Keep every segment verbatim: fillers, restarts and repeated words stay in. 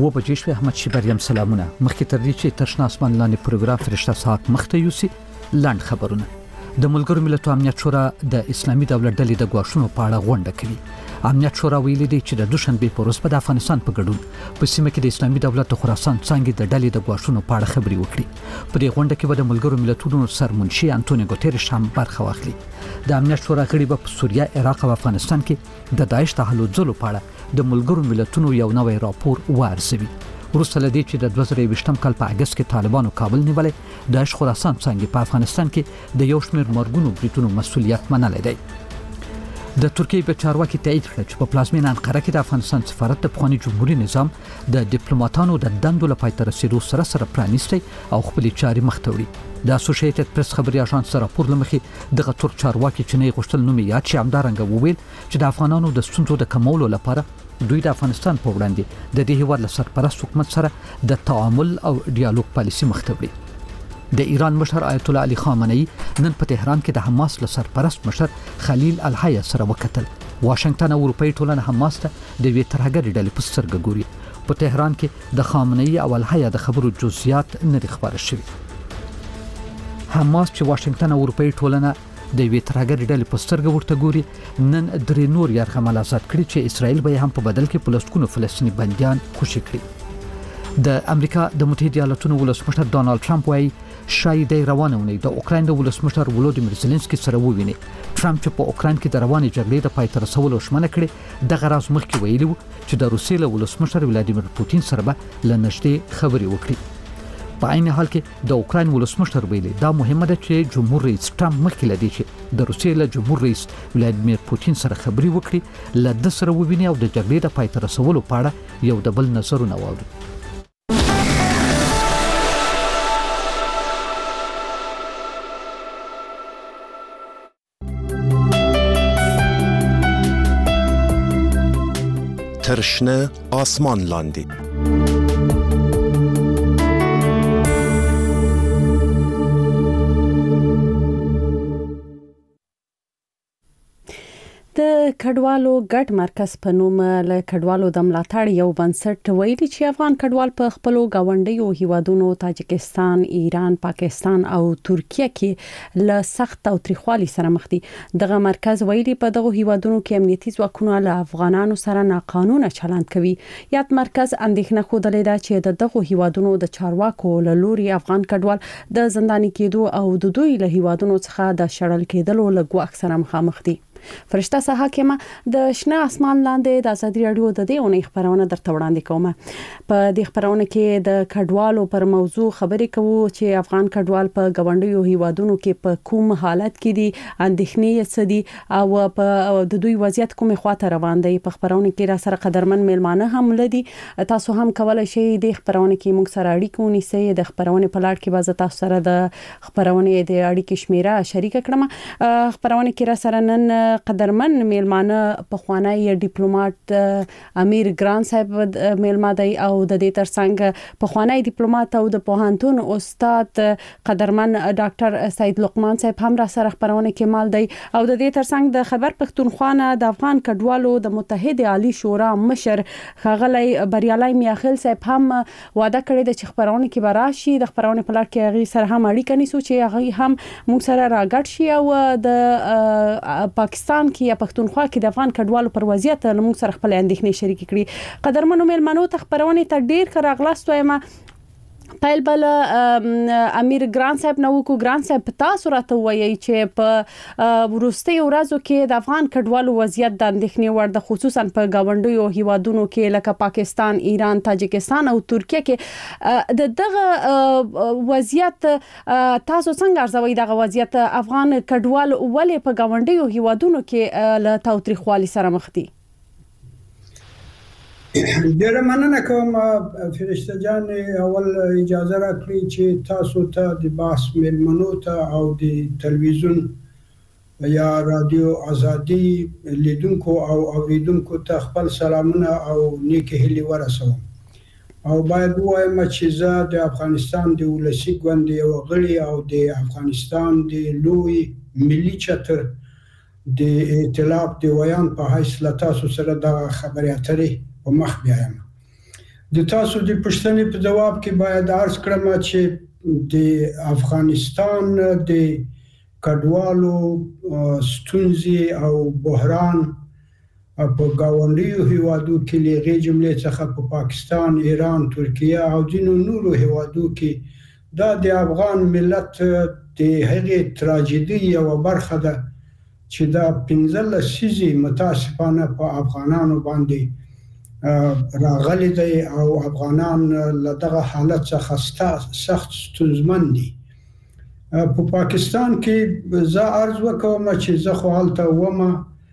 و بجې شوې. احمد شیبریم سلامونه. مخکې تر دې چې تر شنه اسمان لاندې پروګرام فرشته ساعت مخته یوسي لاند خبرونه. د ملګرو ملتونو امنیت شورا د اسلامي دولت ډلې د غواښونو په اړه غونډه کوي. امنیت شورا ویلي دی چې د دوشنبه په ورځ په افغانستان په ګډون په سیمه کې د اسلامي دولت د خراسان څنګه د ډلې د غواښونو په اړه خبري وکړي. په دې غونډه کې به د ملګرو ملتونو سرمنشي انټونیو ګوتيريش هم برخه واخلي. د امنیت شورا غړي به په سوریه، عراق او افغانستان کې د داعش تحالف په اړه د ملګرو ملتونو یو نوی راپور وارزوي. وروسته لدې چې د دوه زره یوویشتم کال په اگست کې طالبانو کابل نیولې، داعش خراسان څنګه په افغانستان کې د یو شمېر مرګونو بریټونو مسؤلیت منلی دی. د ترکیې په چارواکي تایید کړ چې په پلازمینه انقره کې د افغانستان سفارت د پخواني جمهوریت نظام د ډیپلوماټانو د دندو لپاره تر رسیدو سره سره پرانیستي او خپل چاري مخ ته وړي. د اسوسییټډ پریس خبري اژانس راپور لمخې دغه ترک چارواکي چې نه غوښتل نوم یاد شي، همدارنګه وویل چې د افغانانو د ستونزو د کمولو لپاره دوی د افغانستان په وړاندې د دې هیواد له سرپرست حکومت سره د تعامل او ډیالوګ پالیسي مخ ته وړي. د ایران مشر آیت الله علي خامنه‌ای نن په تهران کې د حماس له سرپرست مشر خلیل الحیا سره وکتل. واشنگټن او اروپאי ټولنه حماس ته د وی ترهګر ډلې په سترګه ګوري. په تهران کې د خامنه‌ای او الحیا د خبرو جزئیات نه خبره شوي. حماس چې واشنگټن او اروپאי ټولنه د وی ترهګر ډلې په سترګه ورته ګوري، نن درې نور یرغمل آزاد کړي چې اسرائیل به هم په بدل کې پلسکونو فلسطینی بنديان خوشي کړي. د امریکا د متحده ایالاتونو ولسمشر ډانلډ ټرمپ وايي شاید د روانه ونې د اوکراین د ولسمشر ولودیمیر زيلنسکي سره وویني. ټرمپ چې په اوکراین کې د روانې جګړې د پای ته رسولو شمنه کړې، د غراز مخکې ویلي وو چې د روسیې له ولسمشر ولادیمیر پوتین سره به لنشته خبري وکړي. په عین حال کې د اوکراین ولسمشر ویلي دا مهمه ده چې جمهور رئیس ټرمپ مخکې لدی چې د روسیې له جمهور رئیس ولادیمیر پوتین سره خبري وکړي، له د سره وویني او د جګړې د پای ته رسولو په اړه یو د بل نظرونه واوري. ترشنه آسمان لاندی. د کډوالو ګډ مرکز په نوم له کډوالو د ملاتړ یو بنسټ ویلي چې افغان کډوال په خپل غونډیو هیوادونو تاجکستان، ایران، پاکستان او ترکیه کې له سخت او تریخوالي سره مخ دي. دغه مرکز ویلي په دغه هیوادونو کې امنیتي ځواکونه له افغانانو سره ناقانونه چلند کوي. یاد مرکز اندېښنه خوده ده چې د دغه هیوادونو د چارواکو له لوري افغان کډوال د زنداني کېدو او د دوی له هیوادونو څخه د شړل کېدلو له ګواښ سره مخامخ دي. فرشته حاکمه د شنه اسمان لاندې د ازادي رادیو د دې اونۍ خبرونه درته وړاندې کوم. په دې خبرونه کې د کډوالو پر موضوع خبرې کوو چې افغان کډوال په غونډیو هیوادونو کې په کوم حالت کې دي، اندېښنې څه دي او په د دوی وضعیت کومه خواته روان دی. په خبرونه کې را سره قدرمن میلمانه هم لدي. تاسو هم کولای شئ د خبرونه کې موږ سره اړیکه ونیسئ. د خبرونه په لړ کې به تاسو سره د خبرونه د اړیکې شمیره شریک کړم. خبرونه کې را سره نن قدرمن میلمانه په خوانی ډیپلوماټ امیر ګران صاحب میلمه دی او د دې ترڅنګ په خوانی ډیپلوماټ او د پوهنتون استاد قدرمن ډاکټر سید لقمان صاحب هم را سره خبرونه کې مال دی او د دې ترڅنګ د خبر پښتونخوا د افغان کډوالو د متحده عالی شورا مشر خغلی بریالای میاخیل صاحب هم وعده کړی د چې خبرونه کې براشي. د خبرونه په لړ کې هغه سره هم اړیکه نیسو چې هغه هم موږ سره راګډ شي او د پاکستان کې یا پښتونخوا کې د افغان کډوالو پر وضعیت موږ سره خپل اندېښنې شریک کړي. قدرمنو میلمنو ته خبرونه ته ډیر ښه راغلاست وایم. پیل بل امیر ګران صاحب نو کو ګران صاحب تاسو راته وایي چې په ورستي ورځو کې د افغان کډوالو وضعیت د اندېښنې وړ د خصوصا په غونډیو هیوادونو کې لکه پاکستان، ایران، تاجکستان او ترکیه کې د دغه وضعیت تاسو څنګه ارزوي؟ دغه وضعیت افغان کډوال ولې په غونډیو هیوادونو کې له تاوتریخوالي سره مخ دي؟ ډیره مننه کوم فرشته جان. اول اجازه راکړئ چې تاسو ته د بحث میلمنو ته او د تلویزیون یا رادیو ازادي لیدونکو او اوریدونکو ته خپل سلامونه او نیک هیلې ورسوم. او باید وایم چې زه د افغانستان د ولسی ګوند یو غړی او د افغانستان د لوی ملي چتر د ائتلاف د ویان په حیث له تاسو سره د خبرې اترې په مخ بیایم. د تاسو د پوښتنې په جواب کې باید عرض کړم چې د افغانستان د کډوالو ستونزې او بحران په ګاونډیو هیوادو کې لږه جملې څخه په پاکستان، ایران، ترکیه او ځینو نورو هیوادو کې دا د افغان ملت د هغې تراژیدي یوه برخه ده چې دا پنځه لسیزې متاسفانه په افغانانو باندې راغلی دی او افغانان له دغه حالت څخه سخت ستونزمن دي. په پاکستان کې زه عرض وکوم چې زه خو هلته ومه.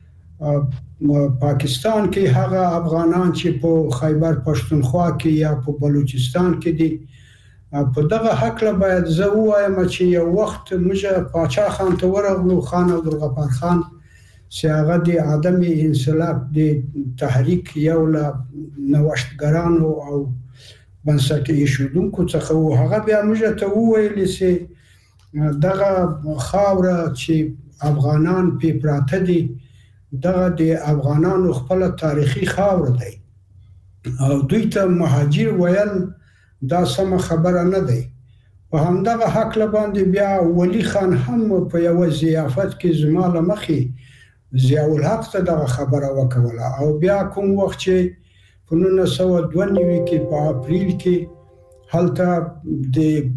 پاکستان کې هغه افغانان چې په خیبر پښتونخوا کې یا په بلوچستان کې دي، په دغه حقله باید زه ووایم چې یو وخت موږ پاچا خان ته ورغلو، خان عبدالغفار خان، چې هغه د عدم انسلاک د تحریک یو له نوښتګرانو او بنسټ ایښودونکو څخه و. هغه بیا موږ ته وویل چې دغه خاوره چې افغانان پې پراته دي دغه د افغانانو خپله تاریخي خاوره دی او دوی ته مهاجر ویل دا سمه خبره نه دی. په همدغه حقله باندې بیا ولی خان هم په یوه ضیافت کې زما له مخې ضیاءالحق ته دغه خبره وکوله او بیا کوم وخت چې په نولس سوه دوه نوي کې په اپریل کې هلته د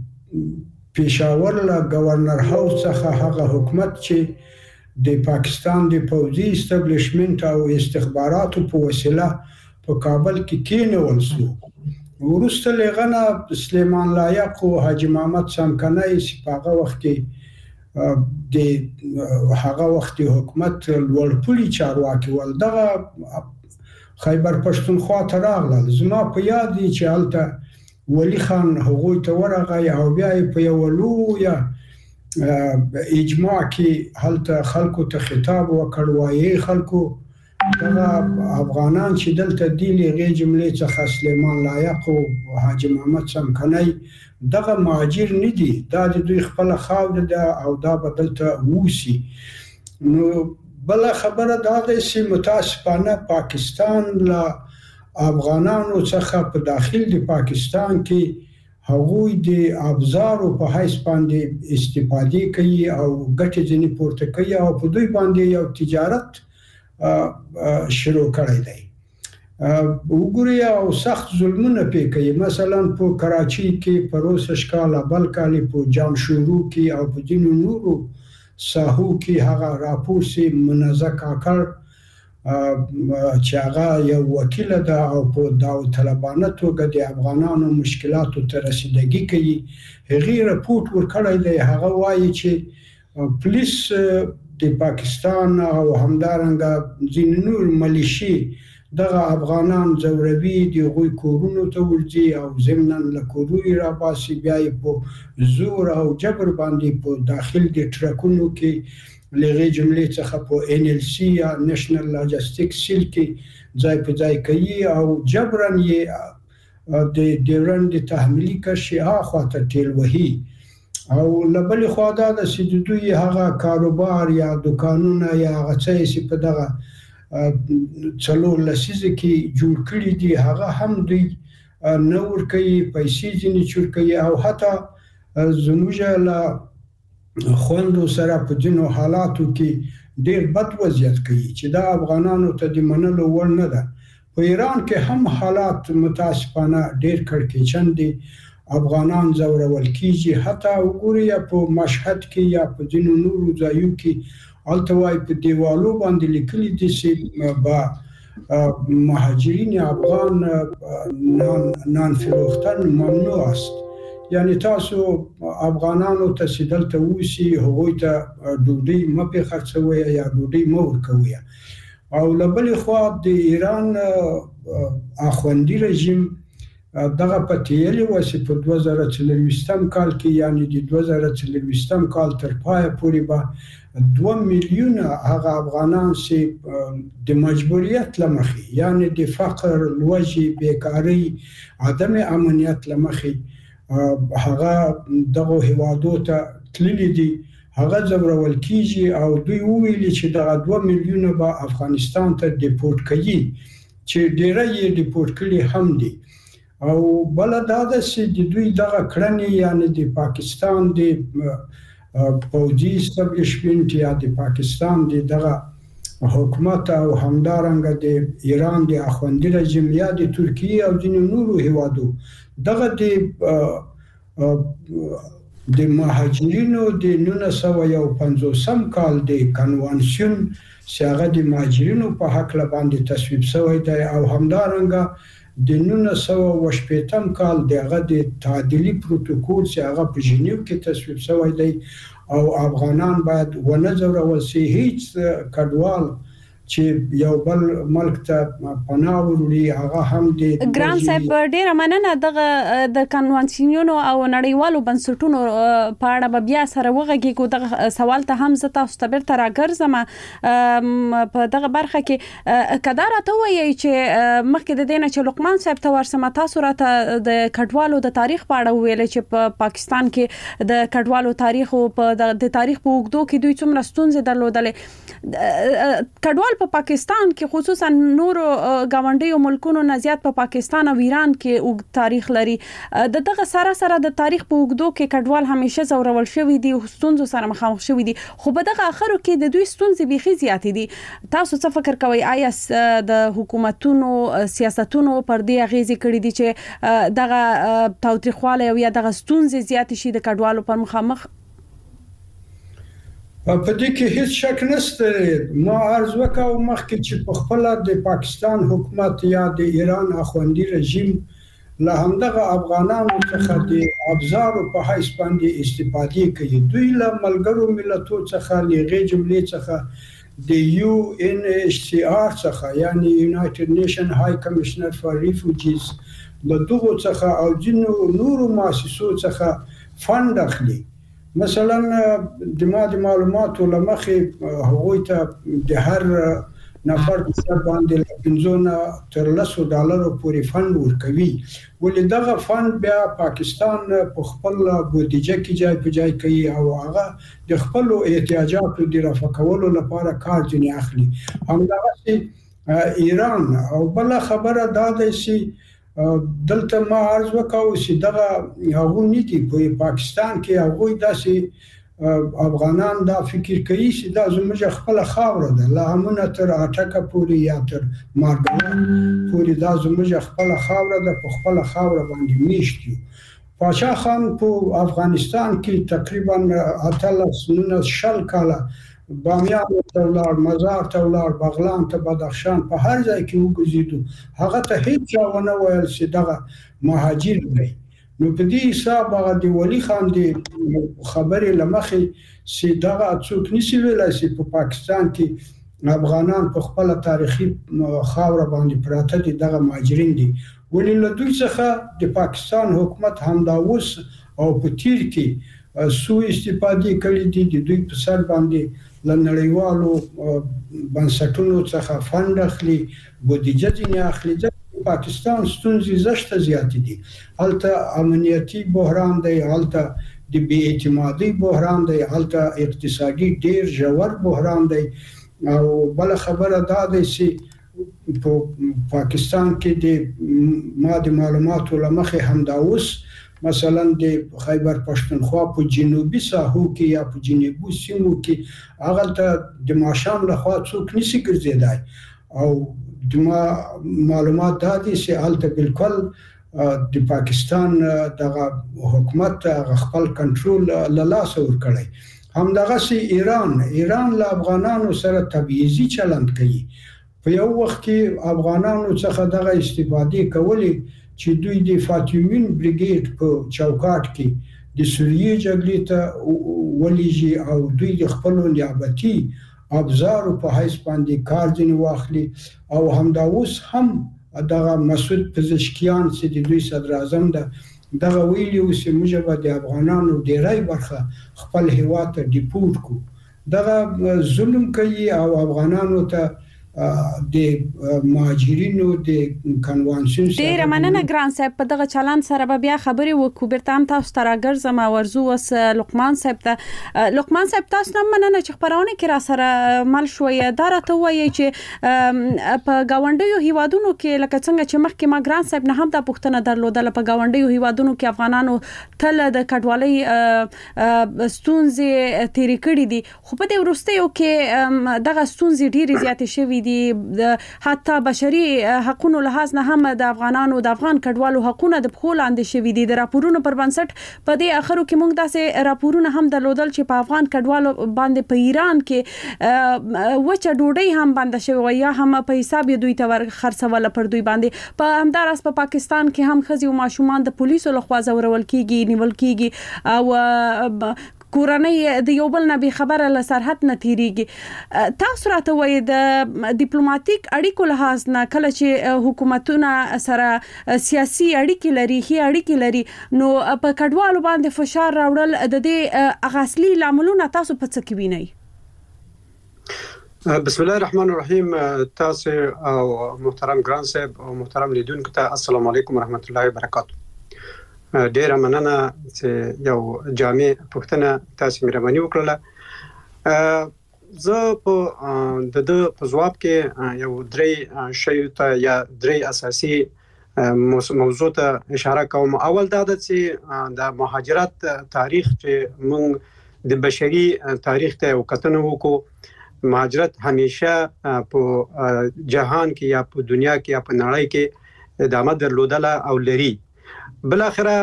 پېښور له ګورنر هاوس څخه هغه حکومت چې د پاکستان د پوځي استبلیشمنت او استخباراتو په وسیله په کابل کې کېنول شو. وروسته له هغه نه سلیمان لایق او حاجي محمد څمکنی چې په هغه وخت کې د هغه وخت حکومت لوړپوړي چارواکي ول، دغه خیبر پښتونخوا ته راغلل. زما په یاد دی چې هلته ولی خان هغوی ته ورغی او بیا یې په یوه لویه اجماع کې هلته خلکو ته خطاب وکړ، وایي خلکو دغه افغانان چې دلته دي له هغې جملې څخه سلیمان لایق او حاجي محمد څمکنی دغه مهاجر نه دي، دا د دوی خپله خاوره ده او دا به دلته اوسي. نو بله خبره دا ده چې متاسفانه پاکستان له افغانانو څخه په داخل د پاکستان کې هغوی د ابزارو په حیث باندې استفادې کوي او ګټې ځینې پورته کوي او په دوی باندې یو تجارت شروع کړی دی. وګورئ او سخت ظلمونه پې کوي. مثلا په کراچۍ کې په روسش کال، بل کال په جامشورو کې او په ځینو نورو ساحو کې هغه راپور چې منزه کاکړ چې هغه یو وکیله ده او په داوطلبانه توګه د افغانانو مشکلاتو ته رسیدګي کوي، هغې رپورټ ورکړی دی. هغه وایي چې پولیس د پاکستان او همدارنګه ځینې نور ملیشې دغه افغانان ځوروي، د هغوی کورونو ته ورځي او ضمناً له کورو یې راباسي، بیا یې په زور او جبر باندې په داخل د ټرکونو کې له هغې جملې څخه په ان ال سي یا نیشنل لاجستیک سیل کې ځای په ځای کوي او جبراً یې د ډیورنډ د تحمیلي کرښې هاخوا ته ټېل وهي. او له بلې خوا دا ده چې د دوی هغه کاروبار یا دوکانونه یا هغه څه چې په دغه څلور لسیزه کې جوړ کړي دي هغه هم دوی نه ورکوي، پیسې ځینې چور کوي او حتی زموږ له خویندو سره په ځینو حالاتو کې ډېر بد وضعیت کوي چې دا افغانانو ته د منلو وړ نه ده. په ایران کې هم حالات متاسفانه ډېر کړکېچن دي، افغانان ځورول کېږي. حتی وګورئ په مشهد کې یا په ځینو نورو ځایو کې هلته وایي په دیوالو باندې لیکلي دي چې به مهاجرین افغان نان فروختن ممنوع است، یعنی تاسو افغانانو ته چې دلته اوسي هغوی ته ډوډۍ مه پې خرڅوئ یا ډوډۍ مه ورکوئ. او له بلې خوا د ایران اخوندي رژیم دغه پتیلې و چې په دوه زره څلرویشتم کال کې یعنی د دوه زره څلرویشتم کال تر پایه پورې به دوه میلیونه هغه افغانان چې د مجبوریت له مخې یعنی د فقر، لوږې، بیکارۍ، عدم امنیت له مخې هغه دغه هیوادو ته تللي دي، هغه ځورول کېږي او دوی وویلي چې دغه دوه میلیونه به افغانستان ته ډیپورټ کوي چې ډیره یې ډیپورټ کړي هم دي. او بل دا د سي د دوی دغه کړنې یعنی د پاکستان د پوځي استابلیشمنت یا د پاکستان د دغه حکومت او همدارنګه د ایران د اخوندي رژیم یا د ترکیه او د نورو هیوادو دغه د د مهاجرینو د نولس سوه پنځوس کال د کنوانسیون چې هغه د مهاجرینو په حق باندې تصویب شوی دی او همدارنګه د نولس سوه شپږ کال دغه د تعدیلي پروتوکول چې هغه په ژنیو کې تصویب شوی دی او افغانان باید ونه ځورول شي. هیڅ کډوال چې یو بل ملک ته پناه وړي هغه هم د ګران صاحب ډیره مننه دغه د کنوانسیونونو او نړیوالو بنسټونو په اړه به بیا سره وغږیږو. دغه سوال ته هم زه تاسو ته بیرته راګرځم په دغه برخه کې کدا راته وایي چې مخکې د دې نه چې لقمان صاحب ته ورسمه تاسو راته د کډوالو د تاریخ په اړه ویل چې په پاکستان کې د کډوالو تاریخ او په د تاریخ په اوږدو کې دوی څومره ستونزې درلودلې. کډوال په پاکستان کې خصوصا نورو ګاونډیو ملکونو نه زیات په پاکستان او ایران کې اوږد تاریخ لري. د دغه سره سره د تاریخ په اوږدو کې کډوال همیشه زورول شوی دي او ستونزو سره مخامخ شوی دي خو په دغه اخرو کې د دوی ستونزې بيخي زیاتې دي. تاسو څه فکر کوئ آیا د حکومتونو سیاستونو پر دې اغیزې کړې دي چې دغه تاوتریخواله او یا دغه ستونزې زیات شي د کډوالو پر مخامخ؟ په دې کې هیڅ شک نشته. ما عرض وکاو مخکې چې په خپل د پاکستان حکومت یا د ایران اخوندي رژیم له همدغه افغانانو څخه د ابزارو په حیث باندې استفاده کوي. دوی له ملګرو ملتونو څخه لغې جملې څخه د یو ان ایچ سی آر څخه یعنی یونایټډ نیشن های کمشنر فار ریفیوجیز له دغه څخه او جنو نورو مؤسسو څخه فند اخلي. مثلا د ما د معلوماتو لمخې هغوی ته د هر نفر په سر باندې پنځونه تر لسو ډالرو پورې فند ورکوي ولې دغه فند بیا پاکستان په خپل بودیجه کې جای په جای کوي او هغه د خپل احتیاجاتو د رفع کولو لپاره کار ځنې اخلي. همدغه ایران او بل خبره دا ده چې دلته ما عرض وکاو چې دغه هغه نیتی په پاکستان کې هغه داسې افغانان دا فکر کوي چې دا زموږ خپل خاور ده لا همونه تر اټکه پوری یا تر مارګل پوری دا زموږ خپل خاور ده په خپل خاور باندې میشتي. پاشا خان په افغانستان کې تقریبا اتلس نولس شل کاله بامیان ته ولار مزار ته ولار بغلان ته بدخشان په هر ځای کې وګرځیدو هغه ته هیڅ چا ونه ویل چې دغه مهاجر دی. نو په دې حساب هغه د ولی خان دی خبرې لمخې چې دغه څوک نشي ویلای چې په پاکستان کې افغانان په خپل تاریخي خاور باندې پراته دي دغه مهاجرین دي ولې له دوی څخه د پاکستان حکومت همدا اوس او په تیر کې سو استفاده کړې دي د دوی په سر باندې له نړیوالو بنسټونو څخه فند اخلي بودیجه ځینې اخلي. پاکستان ستونزې زشته زیات دي. هلته امنیتي بحران دی، هلته د بې اعتمادۍ بحران دی، هلته اقتصادي ډیر ژور بحران دی. او بل خبره دا ده چې په پاکستان کې د ما د معلوماتو لمخې همدا اوس مثلا د خیبر پښتونخوا په جنوبي ساحو کې یا په جنوبي سیمو کې هغه ته د ماشام لخوا څوک نشي ګرځیدای او د ما معلومات دا دي چې هلته بالکل د پاکستان دغه حکومت خپل کنټرول له لاسه ورکړی. همدغه سي ایران ایران له افغانانو سره تبعیضي چلند کوي. په یو وخت کې افغانانو څخه دغه استفاده کولی چې دوی د فاطمین بریګیډ په چوکاټ کې د سوریې جګړې ته ولېږي او دوی د خپل نیابتي ابزارو په حیث باندې کار ځنې واخلي. او همدا اوس هم دغه مسعود پزشکیان چې د دوی صدر اعظم ده دغه ویلي و چې موږ به د افغانانو ډیری برخه خپل هیواد ته ډیپورټ کو. دغه ظلم کوي او افغانانو ته د مهاجرینو د کنوانسیون ډیر مننه ګران صاحب په دغه چلان سره به بیا خبرې وکړو بیرته هم تاسو ته راګرځم ورزو وس لقمان صاحب ته لقمان صاحب تاسو هم مننه چې خبرونه کې را سره مل شوي دا راته وایي چې په گاونډیو هیوادونو کې لکه څنګه چې مخکې ما ګران صاحب نه هم دا پوښتنه درلوده په گاونډیو هیوادونو کې افغانانو تل د کډوالۍ ستونزې تیرې کړې دي خو په دې وروستیو کې دغه ستونزې ډېرې زیاتې شوي دي حتی بشري حقوقو لحاظ نه هم د افغانانو د افغان کډوالو حقوقونه د پخو لاندې شوي دي د راپورونو پر بنسټ په دې اخرو کې موږ داسې راپورونه هم درلودل چې په افغان کډوالو باندې په ایران کې وچه ډوډۍ هم بند شوی یا هم په حساب دوی ته ور خرڅول پر دوی باندې په همدارس په پاکستان کې هم خزي او ماشومان د پولیسو لخوا زورول کیږي نیول کیږي او کورنۍ د یو بل نه به خبره له سرحد نه تیریږي تاسو راته وایي د ډیپلوماټیک اړیکو لحاظ نه کله چې حکومتونه سره سیاسي اړیکې لري هي اړیکې لري نو په کډوالو باندې فشار راوړل د دې اغاثلي لاملونه تاسو په څه کې وینئ بسم الله الرحمن الرحیم تاسو او محترم ګران صاحب او محترم لیدونکو ته السلام علیکم ورحمت الله وبرکاته ډیره مننه چې یو جامع پوښتنه تاسو مهرباني وکړه زه په د د په جواب کې یو درې شی ته یا درې اساسي موضوع ته اشاره کوم اول دا ده چې د مهاجرت تاریخ چې موږ د بشري تاریخ ته وکتنه وکړو مهاجرت همیشه په جهان کې یا په دنیا کې یا په نړۍ کې ادامه درلودله او لري بل اخره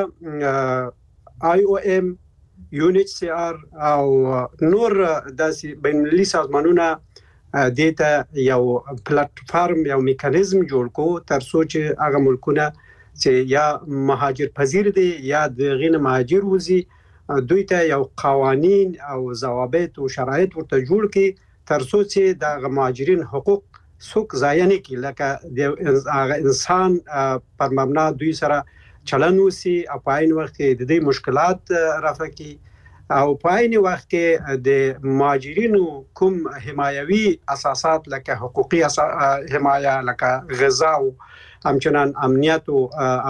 آی او ام یو ان ایچ سی آر او نور داسې بین المللي سازمانونه دیتا یو پلیټ فارم یو میکانیزم جوړ کو تر څو چې هغه ملکونه چې یا مهاجر پذیر دي یا د غیر مهاجر وزي دوی ته یو قوانين او ضوابط او شرایط ورته جوړ کړي تر څو چې د مهاجرین حقوق څوک ضایع نه کړي لکه د انسان پر مبنا دوی سره چلن وسی او په عین وخت کې د دې مشکلات رافع کی او په عین وخت کې د مهاجرینو کوم حمایوي اساسات لکه حقوقي حمایه لکه غذا او همچنان امنیت او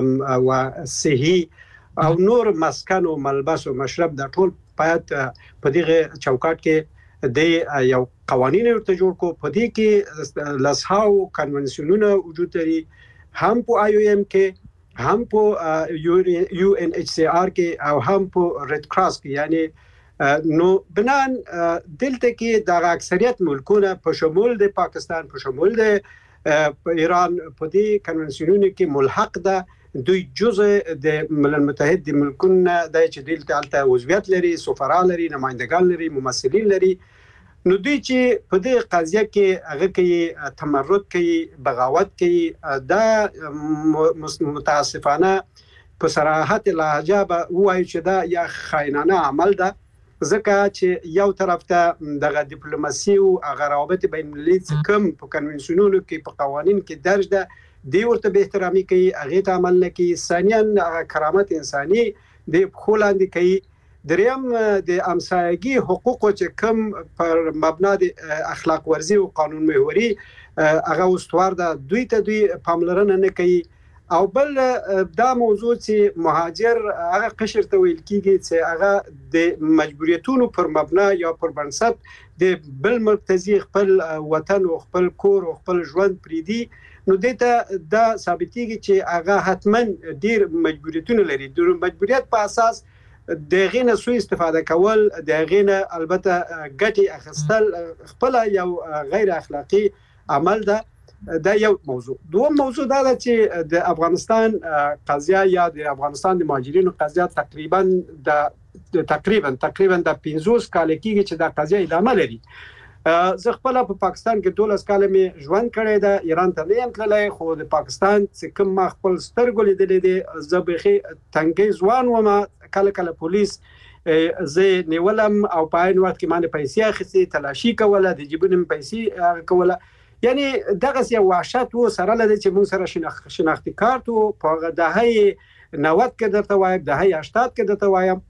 صحي او نور مسکن او ملبس او مشرب د ټول باید په دغه چوکاټ کې د یو قوانين ورته جوړ کو په دې کې لاسهاو کنونسیونونه وجود لري هم په آی او ام کې هم په یو ان ایچ سی آر کې او هم په ریډ کراس کې یعنی نو بنان دلته کې د اکثریت ملکونه په شمول د پاکستان په شمول د ایران په دې کنونسیونونو کې ملحق ده دوی جزء د ملل متحد د ملکونه د چې دلته الته عضویت لري سفرا لري نمائندگان لري ممثلین لري نو دوی چې په دې قضیه کې هغه کوي تمرد کوي بغاوت کوي دا متاسفانه په صراحت لهجه به وایي چې دا یا خاینانه عمل ده ځکه چې یو طرف ته دغه ډیپلوماسي او هغه روابط بین المللي کوم په کنونسیونونو کې په قوانین کې درج ده دی ورته به احترامي کوي هغه ته عمل نه کوي ثانیاً کرامت انساني د خلاندې کوي دریم د امسایګي حقوقو چې کوم پر مبنا د اخلاق ورزي او قانون محوري هغه واستوار ده دوی ته دوی پاملرنه نه کوي او بل دا موضوع چې مهاجر هغه قشر ته ویل کیږي چې هغه د مجبوریتونو پر مبنا یا پر بنسټ د بل مرکزي خپل وطن او خپل کور او خپل ژوند پریدي نو دته دا ثابتېږي چې هغه حتما ډیر مجبوریتونه لري د مجبوریت په اساس د غینه سوء استفاده کول د غینه البته ګټي اخستل خپل یو غیر اخلاقی عمل ده دا یو موضوع دوم موضوع دا ده چې د افغانستان قضیه یا د افغانستان د مهاجرینو قضیه تقریبا د تقریبا تقریبا د پنځوس کال کېږي چې دا قضیه ادامه لري زه خپل په پاکستان کې دولس کال مې ژوند کړی دا ایران ته نه یم تللی خو د پاکستان چې کوم ما خپل سترګو لیدلې دي زه بخي تنګي ځوان وم کله کله پولیس زه نیولم او په عین وخت کې باندې پیسې اخیستې تلاشي کوله د جیبونو پیسې کوله یعنی دغه یو وحشت و سره لده چې موږ سره شناختی کارت او په دهه نود کې درته وایم دهه هشتاد کې درته وایم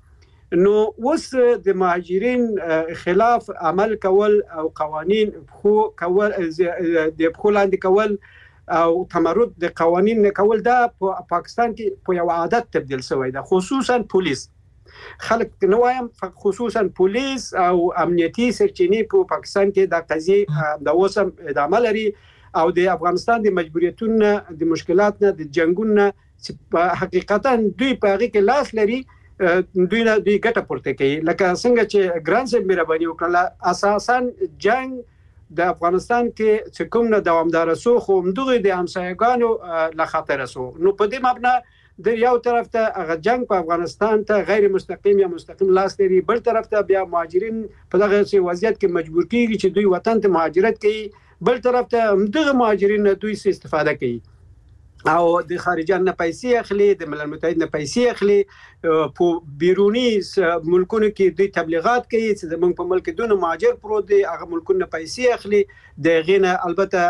نو اوس د مهاجرین خلاف عمل کول او قوانین خو کول د خو لاندې کول او تمرد د قوانین کول دا په پاکستان کې په یو عادت تبدیل شوی دا خصوصا پولیس خلک نو وایم خصوصا پولیس او امنیتي سرچینې په پاکستان کې د قضیه د اوسم ادامه لري او د افغانستان د مجبوریتونو د مشکلاتونو د جنگونو چې په حقیقتا دوی په هغه کې لاس لري دوی نه دوی ګټه پورته کوي لکه څنګه چې ګران صاحب مهرباني وکړه اساسا جنگ د افغانستان کې چې کوم نه دوامدار سو خو همدغه د همسایګانو له خطر سو نو په دې مبنا د یو طرف ته هغه جنگ په افغانستان ته غیر مستقیم یا مستقیم لاس لري بل طرف ته بیا مهاجرین په دغه وضعیت کې مجبور کیږي چې دوی وطن ته مهاجرت کوي بل طرف ته همدغه مهاجرین دوی څه استفاده کوي او د خارجان نه پیسې اخلي د ملل متحد نه پیسې اخلي په بیرونی ملکونو کې د تبلیغات کوي چې د موږ په ملک دونه مهاجر پروت دي هغه ملکونو پیسې اخلي د غینه البته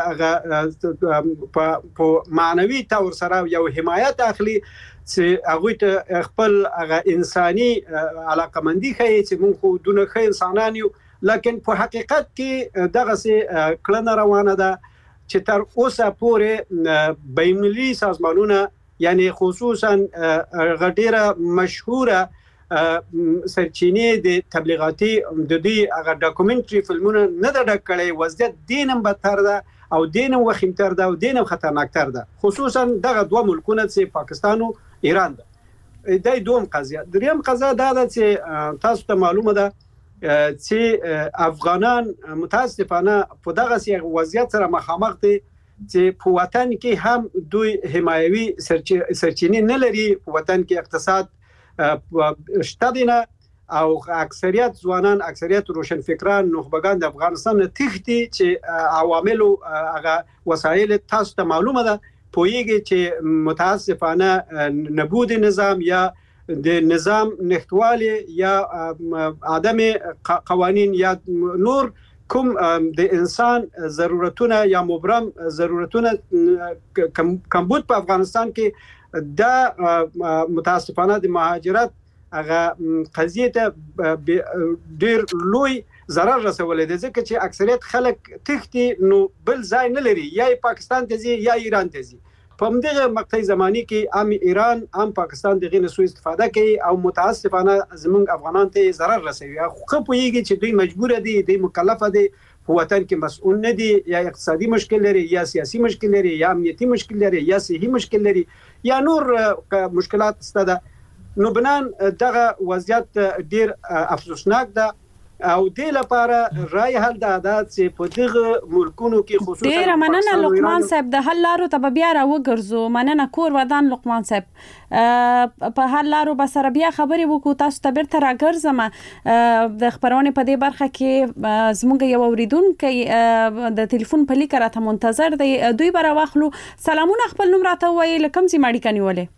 هغه په معنوي تور سره یو حمایت اخلي چې هغه ته خپل هغه انساني علاقمندي کوي چې موږ خو دونه ښه انسانان یو لکه په حقیقت کې دغه څه کړنه روانه ده چې تر اوسه پورې بین‌المللي سازمانونه یعنی خصوصا غټیره مشهوره سرچینې د تبلیغاتي د دې هغه ډاکومنټري فلمونه نه د ډکړې وضعیت دینم بدتر ده او دینم وخیمتر ده او دینم خطرناکتر ده خصوصا دغه دوه ملکونه چې پاکستان او ایران ده د دوم قضیه دریم قضیه دا ده چې تاسو ته معلومه ده چې افغانان متاسفانه په دغه سی وضعیت سره مخامخ دي چې په وطن کې هم دوی حمایوي سرچینې نه لري په وطن کې اقتصاد شته دي او اکثریت ځوانان اکثریت روشنفکران نخبگان د افغانستان تختی چې عوامل او هغه وسایل تاسو ته معلومه ده پویږي چې متاسفانه نبود نظام یا د نظام نختوالی یا عدم قوانین یا نور کوم د انسان ضرورتونه یا مبرم ضرورتونه کمبود په افغانستان کې د متاسفانه د مهاجرت هغه قضیه ته ډیر لوی ضرر رسولې ده ځکه چې اکثریت خلک تختی نو بل ځای نه لري یا پاکستان ته ځي یا ایران ته ځي په همدغه مقطع زمانی کې هم ایران هم پاکستان دغه نه سوء استفاده کوي او متاسفانه زمونږ افغانان ته ضرر رسوي خو په یږي چې دوی مجبور دي د مکلف دي په وطن کې مسؤل نه دي یا اقتصادي مشکل لري یا سیاسي مشکل لري یا امنیتي مشکل لري یا صحي مشکل لري یا نور مشکلات ستده نو بنان دغه وضعیت ډیر افسوسناک ده او د لپاره رای حل د عادت چې په دغه ملکونو کې خصوصا ډیر مننه لقمان صاحب د حل لارو ته بیا را وګرځو مننه کور ودان لقمان صاحب په حل لارو به سره بیا خبرې وکړو تاسو ته بیرته راګرځم د خبرونه په دې برخه کې زموږ یو اوریدونکو د ټلیفون په لیک راته منتظر دی دوی به راوخلو سلامونه خپل نوم راته وایي لکم سي ماړی کنيولې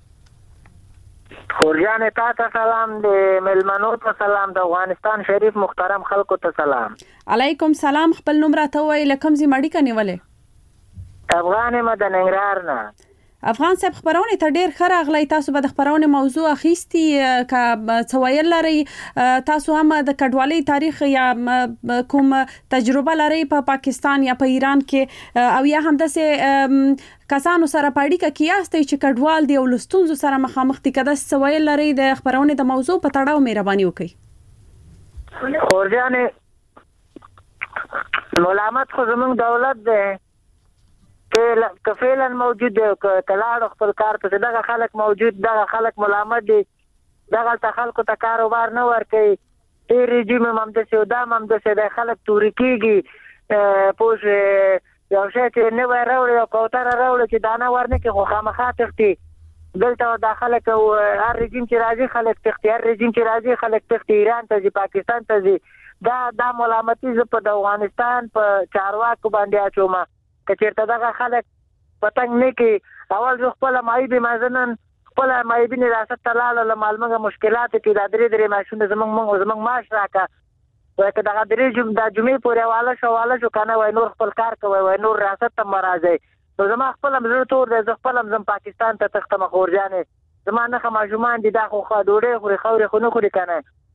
خورجان تا سلام د ملمنو ته سلام د افغانستان شریف محترم خلکو ته سلام علیکم سلام خپل نوم راته وای لکم زی ماړی کنيولې افغان مدن ننګرهار نه افغان صاحب خبرونه ته ډیر خره اغلی تاسو به د خبرونه موضوع اخیستی ک څویل لري تاسو هم د کډوالۍ تاریخ یا کوم تجربه لري په پاکستان یا په ایران کې او یا هم د کسانو سره پاړی کې کیاستي چې کډوال دی او لستونزو سره مخامخ دي کده څویل لري د خبرونه د موضوع په تړاو مهرباني وکړي خورجان ملامت خو زموږ دولت دی که فعلا موجود دی که تلاړ خپل کار ته دغه خلک موجود دغه خلک ملامت دي دغه ته خلکو ته کاروبار نه ورکوي ای رژیم هم د سودا هم د سودا خلک توري کیږي پوش یو شی چې نه وای راوړي او کوتره راوړي چې دانه ورنه کې خو خامخا تختی دلته داخله کو هر رژیم چې راځي خلک تختی هر رژیم چې راځي خلک تختی ایران ته ځي پاکستان ته ځي دا د ملامتي ز په افغانستان په چارواکو باندې اچوما کچېرته دغه خلک پتنګ نه کې اول ځو خپل مایبي مازنن خپل مایبي نه راست تلاله لمالمغه مشکلات کې د درې درې ماشونه زمنګ موږ زمنګ ماش راکا وای که دغه درې جم د جمعې پورې والا شو والا شو کنه وای نور خپل کار کوي وای نور ریاست ته مرাজি نو زما خپل مزه تور د خپل زم پاکستان ته تخته مخورجانه زما نه خماجومان دي دا خو خا ډوړې خوري خوري خو نه خوري کنه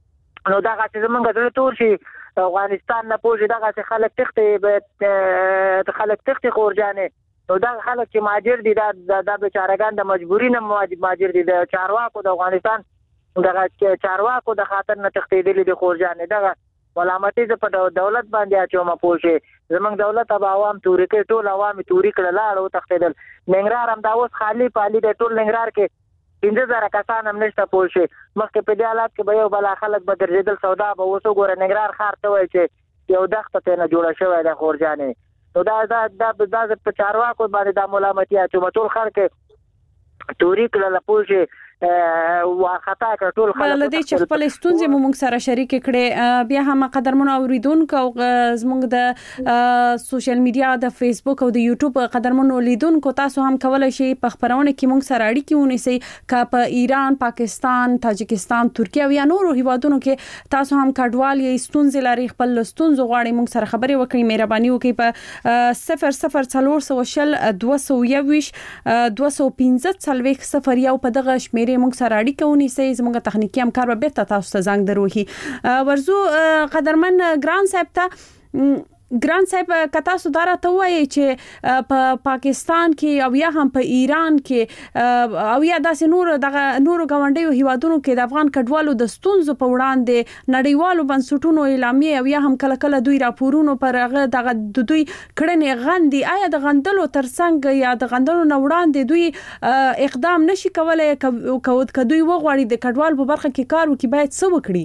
نو دا چې زمونږ د تور شي افغانستان نه پوجي دا چې خلک تختې به خلک تختې خورجانې نو دا خلک چې ماجر دي دا د بیچارهګان د مجبوري نه ماجر دي د چارواکو د افغانستان دغه چارواکو د خاطر نه تختېدلې د خورجانې دغه ملامتي ز په دولت باندې اچوم پوجي زمونږ دولت او عوام توري کې ټول عوام توري کړه لاړو تختېدل ننګرهار هم دا اوس خالی پالي د ټول ننګرهار کې پنځه زره کسان هم نشته پوجي مخکې په دې حالت کې به یو بل خلک به درځېدل سودا به اوس وګوره ننګرهار ښار ته وایي چې یو دښته ته نه جوړه شوې ده خورجانې نو دا دا دا د په چارواکو باندې دا ملامتي اچوم ټول خلک توري کړه پوجي واخطا کړ ټول خلک ول دې چې خپل ستونزې مو موږ سره شریک کړي بیا هم قدرمن اوریدونکو زموږ د سوشل میډیا د فیسبوک او د یوټیوب قدرمن اوریدونکو تاسو هم کولای شئ په خبرونه کې موږ سره اړیکې ونیسئ ک په ایران پاکستان تاجکستان ترکیه او یا نورو هیوادونو کې تاسو هم کډوال یې ستونزې لري خپل ستونزې غواړئ موږ سره خبرې وکړئ مهرباني وکړئ په صفر صفر څلور شل دوه سوه یوویشت دوه سوه پنځه څلوېښت صفر یو په دغه شمیرې موږ سره اړیکه ونیسئ زموږ تخنیکی همکار به بیرته تاسو ته زنګ دروهي ورزو قدرمن ګران صاحب ته ګران صاحب کتا سو دارا ته وایي چې په پاکستان کې او یا هم په ایران کې او یا داسې نور دغه نورو غونډیو هیوادونو کې د افغان کډوالو د ستونزو په وړاندې نړیوالو بنسټونو اعلامیه او یا هم کله کله دوی راپورونو پر هغه دغه د دوی کړنې غندي آیا د غندلو ترڅنګ یا د غندلو نه وړاندې دوی اقدام نشي کولای کوود کدوې وغواړي د کډوال په برخه کې کار وکړي باید څه وکړي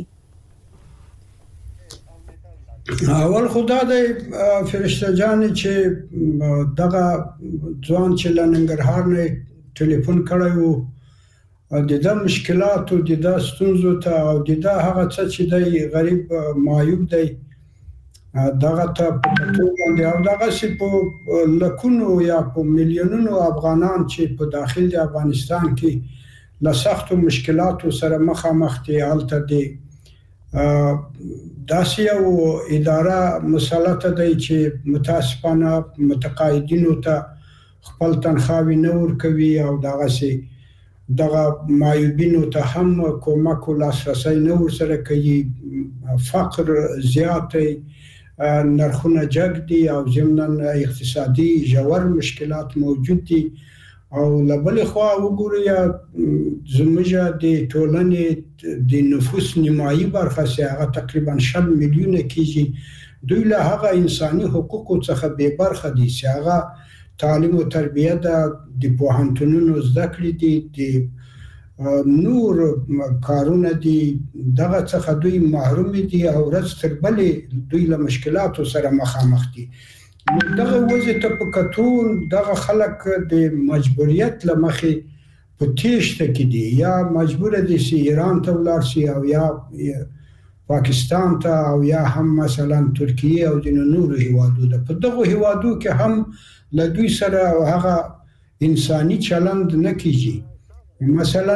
اول خدا د فرشته جان چې دغه ځوان چې لننګرهار نه ټلیفون کړو د د مشکلاتو د د ستونزو ته او د د هغه څه چې دی غریب معیوب دی دغه ته په ټول او دغه سي په لکونو یا په میلیونونو افغانان چې په داخل د افغانستان کې له سختو مشکلاتو سره مخامخ دي حالت دي داسې یو اداره مسلطه دی چې متاسفانه متقاعدینو ته خپل تنخواوې نه ورکوي او دغسې دغه معیوبینو ته هم کومک او لاسرسی نه ورسره کوي فقر زیات دی نرخونه جګ دي او ضمناً اقتصادي ژور مشکلات موجود دي او لبل خوا وګورئ زموږ د ټولنې د نفوس نیمایي برخه چې هغه تقریبا شل میلیونه کېږي دوی له هغه انساني حقوقو څخه بې برخه دي چې هغه تعلیم او تربیه ده د پوهنتونونو زده کړې دي د نور کارونه دي دغه څخه دوی محروم دي او ورځ تر بلې دوی له مشکلاتو سره مخامخ دي دغه وجه ته په کتون دغه خلک د مجبوریت لمخې په تیښته کې دي یا مجبور دي چې ایران ته ولاړ شي او یا پاکستان ته او یا هم مثلا ترکیه او د نورو هیوادو ده په دغه هیوادو کې هم له دوی سره هغه انساني چلند نه کیږي مثلا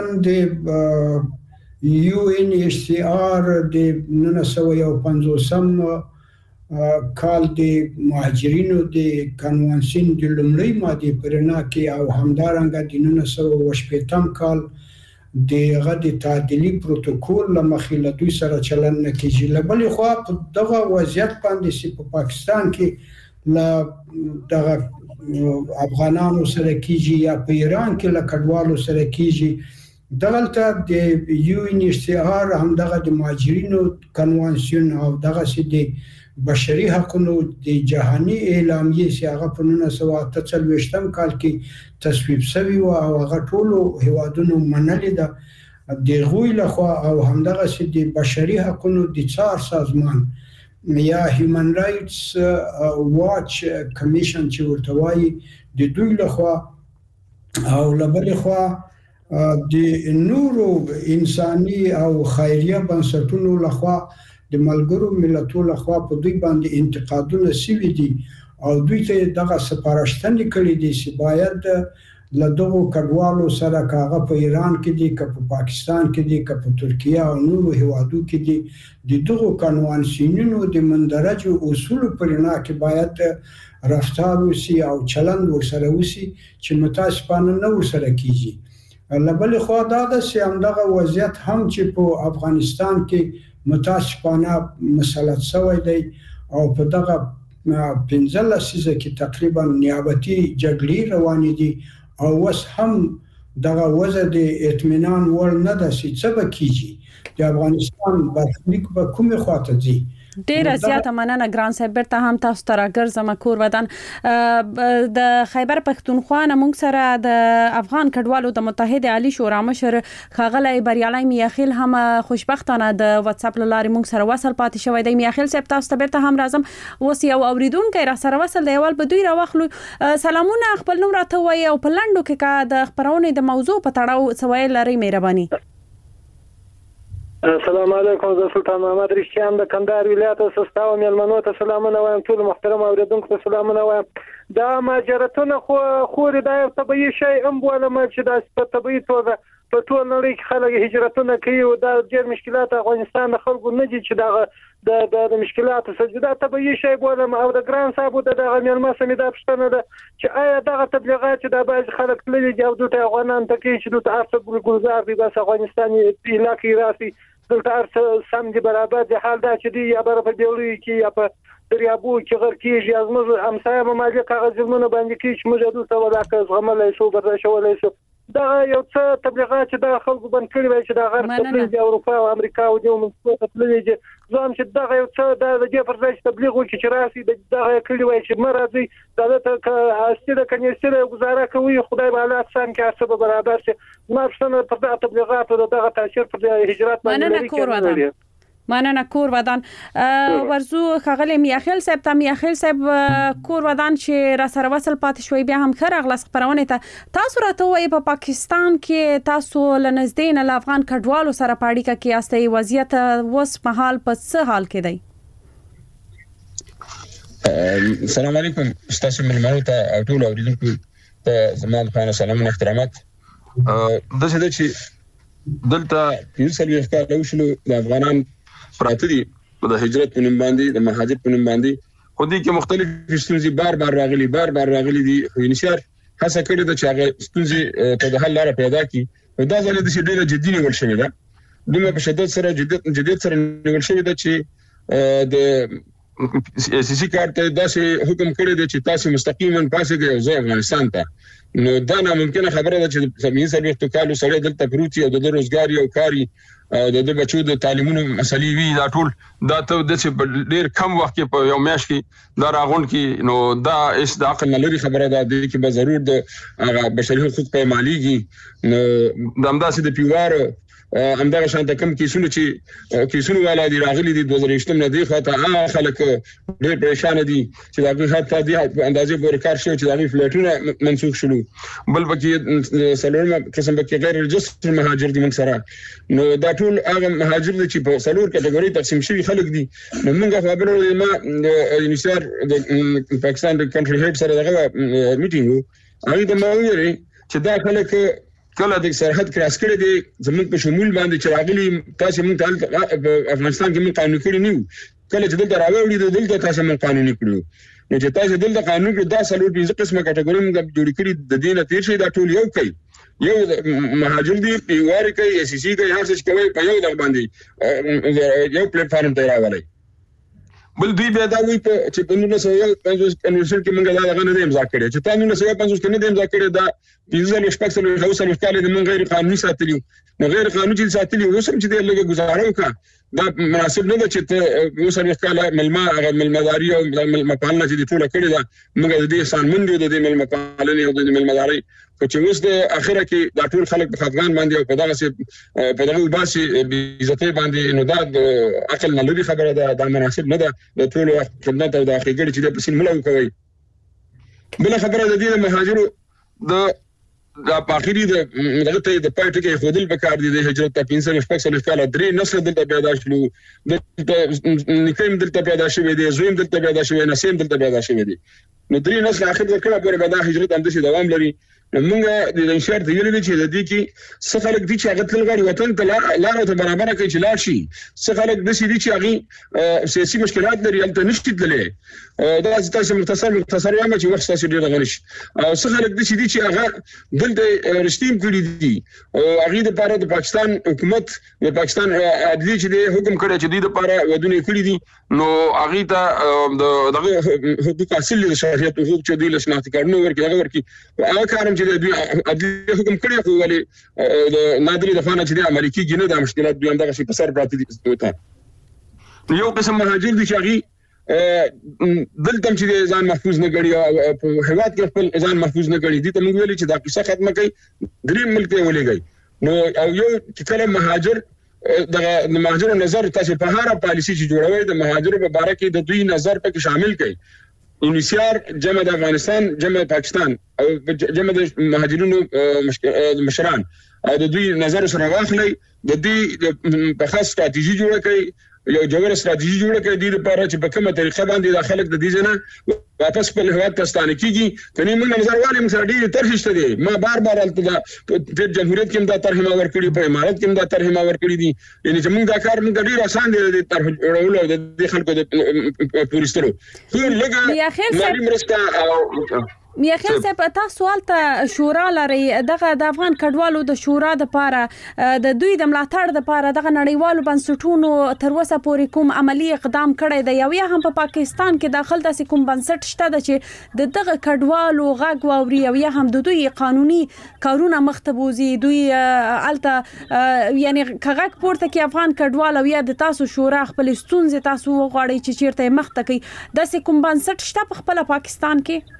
د یو ان ایچ سی آر د نولس سوه یو پنځوسم کال د مهاجرینو د کنوانسیون د لومړۍ مادې په رڼا کې او همدارنګه د نولس سوه اوه شپېتم کال دغه د تعدیلي پروتوکول له مخې له دوی سره چلند نه کیږي له بلې خوا په دغه وضعیت باندې چې په پاکستان کې له دغه افغانانو سره کیږي یا په ایران کې له کډوالو سره کیږي دغلته د یو ان ایچ سی آر همدغه د مهاجرینو کنوانسیون او دغسې د بشري حقونو د جهاني اعلامیې چې هغه په نولس سوه اته څلوېښتم کال کې تصویب شوې وه او هغه ټولو هیوادونو منلې ده د هغوی لخوا او همدغسې د بشري حقونو د څار سازمان یا هیومن رایټس واچ کمیشن چې ورته وایي د دوی لخوا او له بلې خوا د نورو انساني او خیریه بنسټونو لخوا د ملګرو ملتونو لخوا په دوی باندې انتقادونه شوي دي او دوی ته دغه سپارښتنې کړې دي چې باید له دغو کډوالو سره که هغه په ایران کې دي که په پاکستان کې دي که په ترکیه او نورو هیوادو کې دي د دغو کنوانسیونونو د مندرجو اصولو په رڼا کې باید رفتار وشي او چلند ورسره وشي چې متاسفانه نه ورسره کیږي له بلې خوا دا ده چې همدغه وضعیت هم چې په افغانستان کې متاسفانه مسلط شوی دی او په دغه پنځه لسیزه کې تقریبا نیابتي جګړې روانې دي او اوس هم دغه وضع د اطمینان وړ نه ده چې څه به کیږي د افغانستان برخلیک به کومې خواته ځي. ډیره زیاته مننه ګران صاحب. بیرته هم تاسو ته راګرځم کور ودان. د خیبر پښتونخوا نه موږ سره د افغان کډوالو د متحد عالی شورا مشر ښاغلی بریالي میاخیل هم خوشبختانه د واتس اپ لارې موږ سره وصل پاتې شوی دی. میاخیل صاحب تاسو ته بیرته هم راځم. اوس یو اوریدونکو را سره وصل دی، اول به دوی راوخلو. سلامونه، خپل نوم راته وایي او په لنډو کې کا د خبرونې د موضوع په تړاو سوال لري مهرباني. السلام علیکم، زه سلطان محمد رشتیان د کندهار ولایت سستاو مېلمنو ته سلامونه وایم، ټول محترم اوریدونکو ته سلامونه وایم. دا ماجرتونه خو خوري دا یو طبيعي شی هم بولم چې دا په طبيعي توګه په ټول نړۍ کې خلک هجرتونه کوي او دا ډېر مشکلات افغانستان د خلکو نه دي چې دا د د مشکلاتو سره دا طبيعي شی بولم. او د ګران صاحب د دغه مېلمه سمې دا پښتنه ده چې آیا دغه تبلیغات چې د بعض خلک تللي دي او د افغانان ته کې چې د ارڅ ګلزار دی بس افغانستان علاقې راسي دلته ارڅ سم دي برابر دي. حال دا چې دی یا بر په دیولوي کې یا په دریابو کې غر کېږي از موږ همسایه ممالک هغه ځمونه باندې کې چې موږ دلته ولاکه زغملای شو برداشتولای شو. دا یو څه تبلیغات چې د خلکو بند کړی وای چې د غرب تبلیغ د اروپا او امریکا او د منځ تبلیغ دي ځم چې دا یو څه د دې پر ځای تبلیغ وکړي چې راسي د دغه کړی وای چې مرادي دا ته استاده کنيستره گزاره کوي خدای به الله سم کې څه برابر شي. ما څنګه پر دغه تبلیغات او دغه تاثیر پر هجرت باندې لري. مننه کور ودان. ورزو خغلی میاخیل صاحب ته میاخیل صاحب کور ودان چې را سره وصل پاتې شوي بیا هم خره اغلاس خبرونه ته تاسو راته وایي په پاکستان کې تاسو لنزدین ل افغان کډوالو سره پاړیکه کې استي وضعیت وس محال په څه حال کې دی؟ السلام علیکم تاسو ملمنو ته ټول اوریدونکو ته زموږ خانه سلام او احترامات. د څه د چې دلته یو سل ویل کال وشلو د افغانان پراته دي د هجرت په نوم باندې د مهاجر په نوم باندې خو دې کې مختلف ستونزې بار بار راغلي بار بار راغلي دي. خو انشار هڅه کړې ده چې هغه ستونزې په د حل لاره پیدا کړي. دا ځل د شي ډېر جدي نیول شوی ده، دومره په شدت سره جديت جديت سره نیول شوی ده چې د سیاسي کارت داسې حکم کړی دی چې تاسو مستقیما پاسې دی او زه افغانستان ته. نو دا نه ممکنه خبره ده چې زمين سره وخت کالو سره دلته پروتي او د روزګاری او کاری د د بچو د تعلیمونو مسلې وی دا ټول دا ته د ډېر کم وخت کې په یو میاشت کې دا راغون کې نو دا اس د عقل نه لري خبره ده چې به ضرور د بشري حقوق په ماليږي. نو د امداسې د پیوار همدغه شان د کم کیسونو چې کیسونو والا دي راغلي دي دوه زره شپږ نه دی خاطر هغه خلک ډېر پریشان دي چې دا به حتی د اندازې پورې کار شي چې دا فلټونه منسوخ شول. بل بکې سلورم قسم بکې غیر رجستر مهاجر دي من سره. نو دا ټول هغه مهاجر دي چې په سلور کټګوري تقسیم شوی خلک دي. نو موږ خبرو ما انیشار د پاکستان د کنټري هډ سره دغه میټینګ هغه د ماویری چې دا خلک کله د سرحد کراس کړی دی زموږ په شمول باندې چې راغلي تاسو موږ ته افغانستان کې موږ قانون کړی نیو کله چې دلته راوړي دلته تاسو موږ قانون کړو. نو چې تاسو دلته قانون کړی دا سلور پنځه قسمه کټګوري موږ جوړ کړی د دینه تیر شي دا ټول یو کوي یو مهاجر دي پیواري کوي اس سی کوي هر څه کوي په یو ځل باندې یو پلیټ فارم ته راغلي. بل دوی بیا دا وی په چې په نولس سوه پنځوس کنوینشن کې موږ دا غنه دیم ځکه کړی چې تا نولس سوه پنځوس کې نه دیم ځکه کړی دا پنځه شپږ سل او سل کال د من غیر قانوني ساتلی نو غیر قانوني ساتلی اوسم چې د لګه گزاره وکړه دا مناسب نه ده چې ته اوسم کال ملما هغه ملمداري او ملمپالنه چې د ټوله کړی دا موږ د دې سان مونږ د دې ملمپالنه او د ملمداري چې اوس د اخره کې دا ټول خلک په افغان باندې او په دغه سي په دغه باسي عزت باندې نو دا عقل نه لري خبره ده دا مناسب نه ده د ټول خدمت او د اخیګړي چې د پسین ملو کوي. بل خبره د دې مهاجرو د دا پاخيري د دغه ته د پټ کې خودل په کار دي د هجرت ته پنځه شپږ سل کال درې نسل دلته پیدا شلو د نکیم دلته پیدا شوی دی زویم دلته پیدا شوی نسیم دلته پیدا شوی دی نو درې نسل اخر کله پورې به دا هجرت هم د دوام لري موږ د انشار ته ویل چې د دې کې څه خلک دي چې هغه تل غواړي وطن ته لار ته برابر کوي چې لاړ شي، څه خلک د سې دي چې هغه سیاسي مشکلات لري هلته نشي تللی. دا تاسو مختصر مختصر وایم چې وخت تاسو ډیر غلش او څه خلک د سې دي چې هغه دلته رښتیم کړی دي او هغه د لپاره د پاکستان حکومت د پاکستان عدلی چې د حکم کړی چې د لپاره ودونه کړی دي، نو هغه ته د حقوق حاصل دي، شریعت حقوق چې د لشناخت کارونه ورکړي هغه ورکړي هغه کارم چې د عدلی حکم کړی خو ولې د نادري د فانه چې د عملي کېږي نه د مشکلات دوی هم دغه شي په سر پراته دي. یو قسم مهاجر دي چې هغه دلته چې ځان محفوظ نه کړي او په هواد کې خپل ځان محفوظ نه کړي دي ته موږ ویلي چې دا کیسه ختمه کړي دریم ملک ته ولېږي. نو او یو چې کله مهاجر د مهاجر نظر تاسو په هغه پالیسي چې جوړوي د مهاجر په اړه کې د دوی نظر پکې شامل کړي. انیسیار جمع د افغانستان جمع پاکستان او جمع د مهاجرینو مشران او د دوی نظر سره واخلي، د دې په خاص ستراتیژي جوړه کړي، یو جوړه ستراتیژي جوړه کړي د لپاره چې په کومه طریقه باندې د خلک د دې ځنه واپس په هواد ته ستانه کیږي. کني موږ نظر والي موږ ډېر طرح شته دي، ما بار بار الته د جمهوریت کې دا طرح ما ور کړی، په امارات کې دا طرح ما ور کړی دي، یعنی چې موږ دا کار موږ ډېر آسان دي د طرح جوړولو د خلکو د پولیسرو خو لګا مالي مرسته او میا خیر صاحب تاسو سوال ته شورا لري دغه د افغان کډوالو د شورا د لپاره د دوی د ملاتړ د لپاره دغه نړیوالو بنسټونو تر اوسه پورې کوم عملی اقدام کړی دی یا یا هم په پاکستان کې داخل داسې کوم بنسټ شته چې د دغه کډوالو غږ واوري او یا هم د دوی قانوني کارونه مختبوزي دوی الته یعنی کغه پورته کې افغان کډوالو یا د تاسو شورا خپل ستونزې تاسو غواړي چې چیرته مخته کوي داسې کوم بنسټ شته په خپل پاکستان کې؟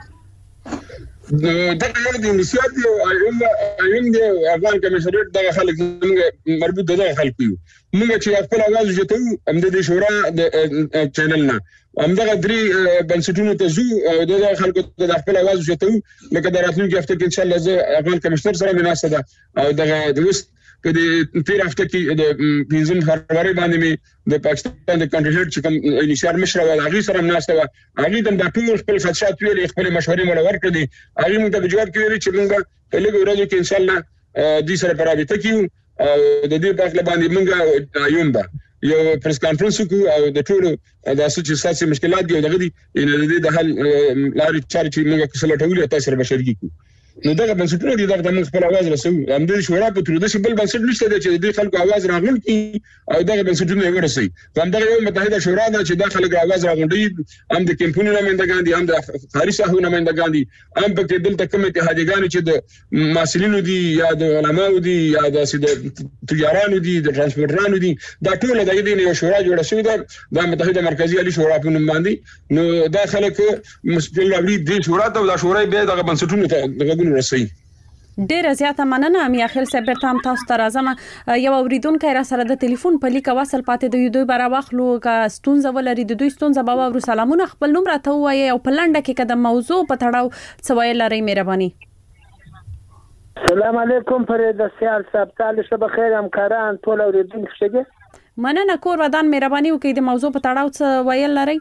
دغه د انیسیات او ایم دی افغان کمیشنریټ دغه خلک موږ مربوط دغه خلک یو موږ چې خپل اواز جوړو هم د شورا د چینل نه هم دغه درې بنسټونو ته زو او دغه خلکو ته خپل اواز جوړو لکه د راتلونکي هفته کې ان شاء الله زه افغان کمیشنر سره مناسبه ده او دغه د وست په دې تیر هفته کې د پنځم فروری باندې مې د پاکستان د کنټری هډ چې کوم انیشار مشر او هغه سره مناسبه هغه د ټول خپل خدشات ویلي خپل مشورې مول ورکړي هغه موږ ته جواب کوي چې موږ په لږ ورځو کې ان شاء الله د سره پرابطه کیو او د دې په اړه باندې موږ یومبا یو پریس کانفرنس کو او د ټول د اساسي سیاسي مشکلات دی دغه دي ان د حل لاري چارې چې موږ کسل ټولې تاسو سره بشرګي کو نو دغه بنسټونه دي دغه موږ خپل आवाज رسو هم د شورا په تر دې بل بنسټ نشته چې د خلکو आवाज راغون کی او دغه بنسټونه ورسي هم دغه یو متحده شورا ده چې د خلکو आवाज راغونډي هم د کمپونی نمائندگان دي هم د خارجي ساحو نمائندگان دي هم په کې دلته کوم اتحادګان چې د ماسلینو دي یا د علماو دي یا د تجارانو دي د ترانسپورټرانو دي دا ټول د دې یو شورا جوړه شوې ده د متحده مرکزی علي شورا په نوم باندې نو دا خلک مسؤل لري د شورا ته د شورا به دغه بنسټونه ته رسي. ډیره زیاته مننه میا خیل صاحب تام تاسو ته راځم یو اوریدونکو را سره د ټلیفون په لیک وصل پاتې د دوی برا واخلو کا ستونزه ولري د دوی ستونزه بابا ورو سلامونه خپل نوم راته وایي او په لنډه کې قدم موضوع په تړاو سوال لري مهرباني. السلام علیکم فرید سیال صاحب تعالی شب خیر همکاران ټول اوریدونکو ښه مننه کور ودان مهرباني وکړئ د موضوع په تړاو څه ویل لري.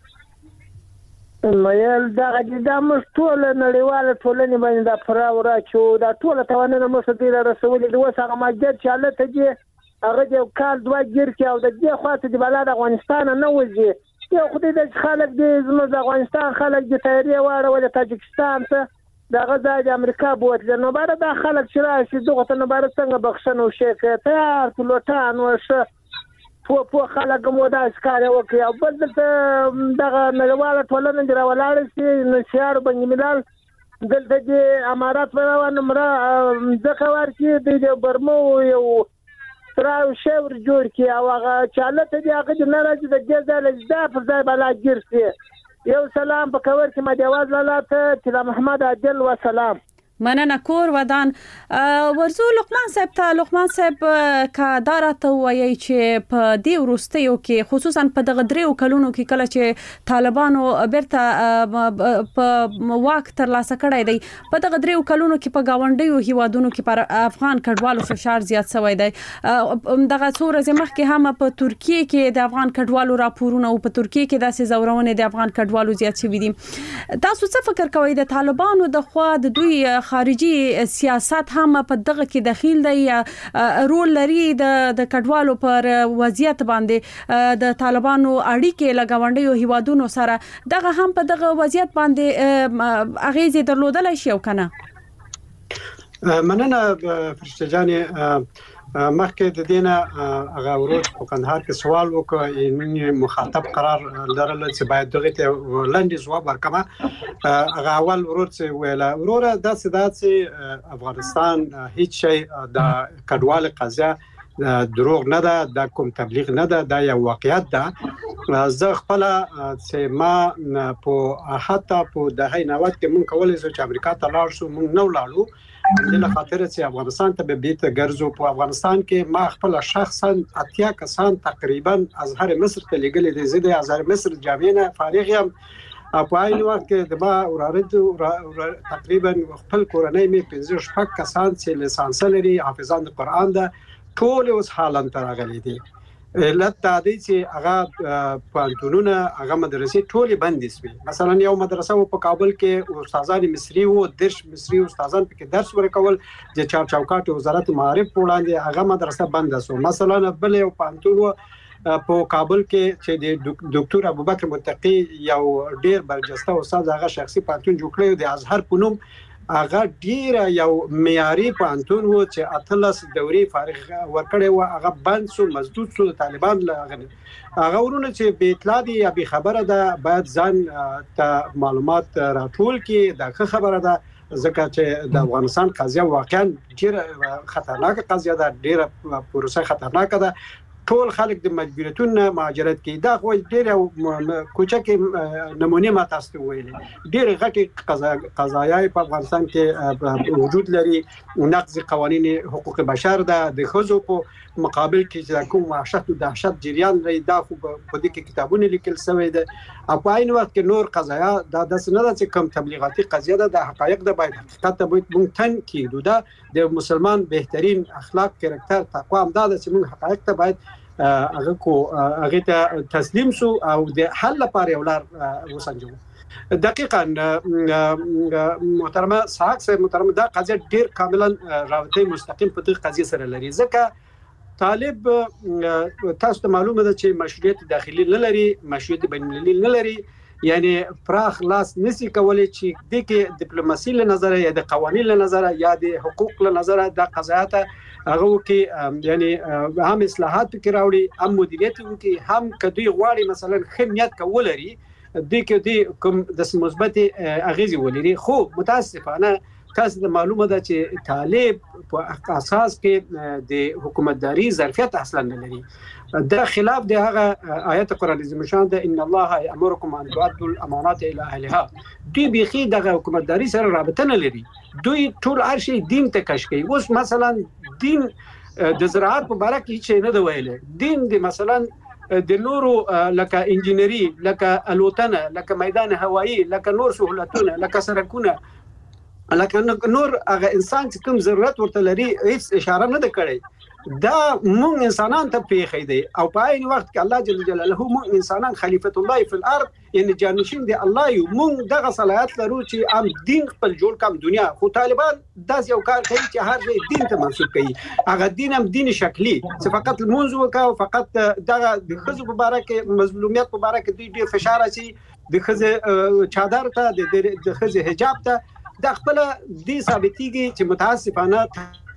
مېل دا د مستول نړیواله ټولنې باندې دا فراورا چې دا ټول توانونه مو ستې رسولې د وسه ماجر چې الله ته دې هغه د کال دوه ګیر کې او د دې خواته د بلاد افغانستان نه وځي یو خدای د خلک د زموږ د افغانستان خلک د تیاری واړه ول تاجکستان ته دا غزا د امریکا بوتل نو بار د خلک چې راشي دغه ته نو بار څنګه بخښنه وشي ته ټولټان وشه په په خلک مو دا ښکار وکړي او بل دغه نړیواله ټولنه دی راولاړ شي نو شهر باندې ملال دلته د امارات روان مره ځکه ورکی د برمو یو تراو شور جوړ کی او هغه چاله ته دی هغه د ناراضي د جزاله زدا پر ځای بلا ګرځي یو سلام په کور کې ما دی आवाज لاله ته محمد عادل و سلام مننه کور ودان ورزو لقمان صاحب ته لقمان صاحب کا دارته وایي چې په دې ورستیو کې خصوصا په دغه دریو کلونو کې کله چې طالبانو بیرته په واک تر لاسه کړی دی په دغه دریو کلونو کې په گاونډیو هیوادونو کې پر افغان کډوالو فشار زیات شوی دی دغه څو ورځې مخکې هم په ترکیه کې د افغان کډوالو راپورونه او په ترکیه کې داسې زورونه د افغان کډوالو زیات شوي دي تاسو څه فکر کوئ د طالبانو د خوا د دوی خارجي سیاست هم په دغه کې دخیل دی رول لري د د کډوالو پر وضعیت باندې د طالبانو اړیکې لګاونډیو هیوادونو سره دغه هم په دغه وضعیت باندې اغیزه درلودلای شي او کنه. مننه فرشته جان. مخکې د دینه هغه ورور په قندهار کې سوال وکړ یعنی مخاطب قرار لرل چې باید دغه ته لاندې جواب ورکما. هغه اول ورور چې ویلا ورور د سدات افغانستان هیڅ شي د کډوال قضیه دروغ نه ده د کوم تبلیغ نه ده د یو واقعیت ده. زه خپل چې ما په حتی په دهه نود کې مونږ کولای شو چې امریکا ته لاړ شو مونږ نو لاړو د خاطر چې افغانستان ته به بیت ګرځو. په افغانستان کې ما خپل شخصا اتیا کسان تقریبا ازهر مصر ته لګل دي. زه د ازهر مصر جامعه فارغ یم. په عین وخت کې د ما وراره تقریبا خپل کورنۍ می پنځه شپږ کسان چې لیسانس لري حافظان د قران ده ټول اوس حالن تر غلي دي. علت دا دی چې هغه پانتونونه هغه مدرسې ټولې بندې شوې. مثلا یو مدرسه په کابل کې استادان مصری وو درش مصری استادان پکې درس ورکول د چار چوکاټ وزارت معارف وړاندې هغه مدرسه بند شو. مثلا بل یو پانتون په کابل کې چې د ډاکټر ابوبکر متقی یو ډیر برجسته استاد هغه شخصي پانتون جوړ کړی د ازهر پونم هغه ډیر یو معیاري پانتون وو چې اتلس دوري فارغ ورکړی و هغه بند شو مسدود شو د طالبان لغنه. هغه ورونه چې به اطلاع دي یا به خبره ده باید ځان ته معلومات راټول کړي. دا خبره ده ځکه چې د افغانستان قضیه واقعا ډیر خطرناکه قضیه ده ډیر پروسه خطرناکه ده. ټول خلک د مجبوریتون مهاجرت کوي. دا خو ډیر کوچکه نمونه ما تاسو ویلې ډیر غټي قضایای په افغانستان کې وجود لري. نقض قوانین حقوق بشر ده د خزو په مقابل کې چې کوم وحشت او دهشت جریان لري. دا خو په دې کې کتابونه لیکل شوی ده. په عین وخت کې نور قضایا دا د سند چې کم تبلیغاتي قضیه ده د حقایق د باید حقیقت ته باید مونږ تن کېدو. دا د مسلمان بهترین اخلاق کریکټر تقوا هم دا چې مونږ حقایق ته باید هغه کو هغه ته تسلیم شو او د حل لپاره یو لار وسنجو. دقیقاً محترمه صاحب صاحب محترمه دا قضیه ډیر کاملا رابطه مستقیم په دې قضیه سره لري. ځکه طالب تاسو ته معلومه ده چې مشروعیت داخلي نه لري مشروعیت بین المللي نه لري. یعنی پراخ لاس نسی کولای چې د کې ډیپلوماسي له نظر یا د قوانین له نظر یا د حقوق له نظر د قضايات هغه کې یعنی هم اصلاحات کې راوړي هم مدیریت کې هم کدی غواړي مثلا خدمت کولري د کې د کوم د مثبت اغیزه ولري. خو متاسفانه تاسو ته معلومه ده چې طالب په اساس کې د حکومتداري ظرفیت اصلا نه لري. دا خلاف د هغه آیت قرآن عظیم شان ده ان الله یامرکم ان تؤدوا الامانات الى اهلها. دوی بيخي د حکومتداري سره رابطه نه لري. دوی ټول هر شي دین ته کش کوي. اوس مثلا دین د زراعت په اړه کې څه نه دی ویل. دین د مثلا د نورو لکه انجینری لکه الوتنه لکه میدان هوایی لکه نور سہولتونه لکه سرکونه لکه نور هغه انسان چې کوم ضرورت ورته لري هیڅ اشاره نه کړي. دا مونږ انسانان ته پیخي دي او په عین وخت کې الله جل جلاله مونږ انسانان خلیفۃ الله فی الارض یعنی جانشین دی الله یو. مونږ دغه صلاحیت لرو چې ام دین خپل جوړ کم دنیا. خو طالبان داس یو کار کوي چې هر شی دین ته منسوب کوي. هغه دین هم دین شکلی چې فقط المنځ وکاو فقط دغه د خزو په اړه کې مظلومیت په اړه کې دوی ډیر فشار اچي د خزه چادر ته د خزه حجاب ته د خپل دي ثابتيږي چې متاسفانه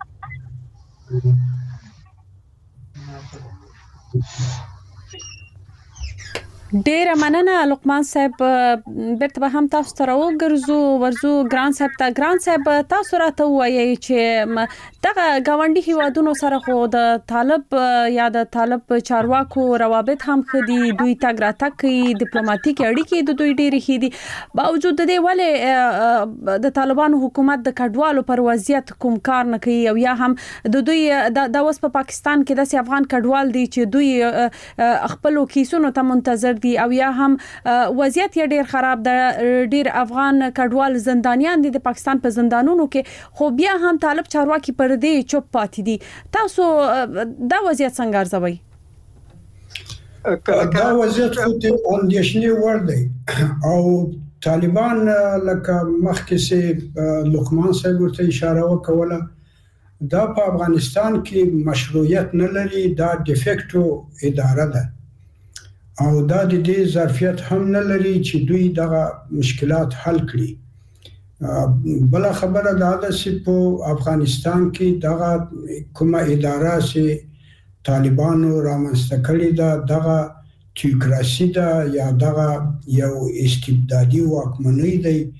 ډیر مننه لقمان صاحب. بیرته به هم تاسو ته راوګرځو ورزو ګران صاحب ته. ګران صاحب تاسو راته وایي چې دغه گاونډي هیوادونو سره خو د طالب یا د طالب چارواکو روابط هم خدي دوی تاګ را تک ډیپلوماټیک اړیکې د دوی ډېری خېدي. باوجود د دې ولې د طالبانو حکومت د کډوالو پر وضعیت کوم کار نه کوي او یا هم د دوی د اوس په پاکستان کې د افغان کډوال دي چې دوی خپل کیسونو ته منتظر دي او یا هم وضعیت یې ډیر خراب ده. ډیر افغان کډوال زندانیان دي د پاکستان په زندانونو کې خو بیا هم طالب چارواکي پر دې چوپ پاتې دي. تاسو دا وضعیت څنګه ارزوي؟ دا وضعیت خو د اندېښنې وړ دی او طالبان لکه مخکې سي لقمان صاحب ورته اشاره وکوله دا په افغانستان کې مشروعیت نه لري دا ډیفیکټو اداره ده او دا د دې ظرفیت هم نه لري چې دوی دغه مشکلات حل کړي بل خبره دا ده چې په افغانستان کې دغه کومه اداره سي طالبانو رامنځته کړې ده دغه تیوکراسي ده یا دغه یو استبدادي واکمنۍ دی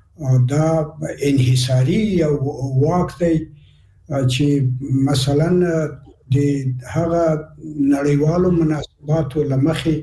دا انحصاري یو واک دی چې مثلا د هغه نړیوالو مناسباتو لمخې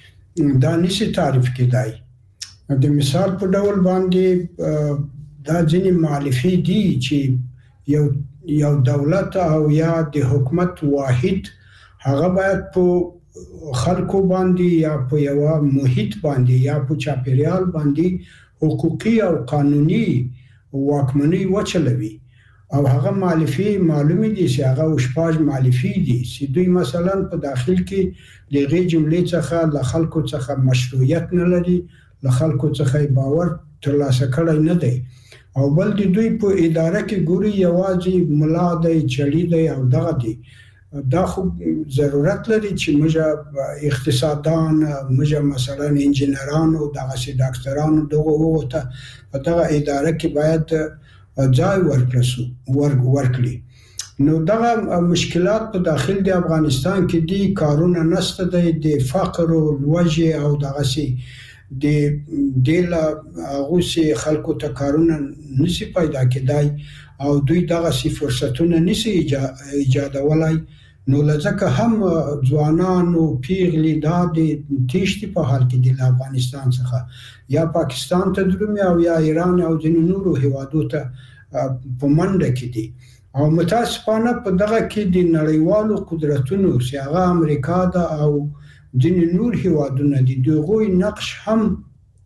دا نشي تعریف کېدای د مثال په ډول باندې دا ځینې مؤلفې دي چې یو یو دولت او یا د حکومت واحد هغه باید په خلکو باندې یا په یو محیط باندې یا په چاپیریال باندې حقوقي او قانوني واکمنۍ وچلوي او هغه مؤلفې معلومه دي چې هغه شپږ مؤلفې دي چې دوی مثلا په داخل کې لغې جملې څخه له خلکو څخه مشروعیت نه لري له خلکو څخه باور ترلاسه کړی نه دی او بل د دوی په اداره کې ګوري یوازې ملا دی چړي دی او دغه دی دا خو ضرورت لري چې موږ اقتصاددان موږ مثلا انجینران او دغه سي ډاکټرانو دغه وته په دغه اداره کې باید ځای ورکړو ورکړي نو دغه مشکلات په داخل د افغانستان کې دي کارونه نشته د فقر او لوږې او دغه سي د دل غوسي خلکو ته کارونه نشي پیدا کېدای او دوی دغه سي فرصتونه نشي ایجادولای نو لځکه هم ځوانان او پیغلي د تیشتي په حال کې د افغانستان څخه یا پاکستان ته درومي او یا ایران او ځینې نورو هیوادو ته په منډه کې دي او متاسفانه په دغه کې د نړیوالو قدرتونو چې هغه امریکا ده او ځینې نور هیوادونه دي دغه نقش هم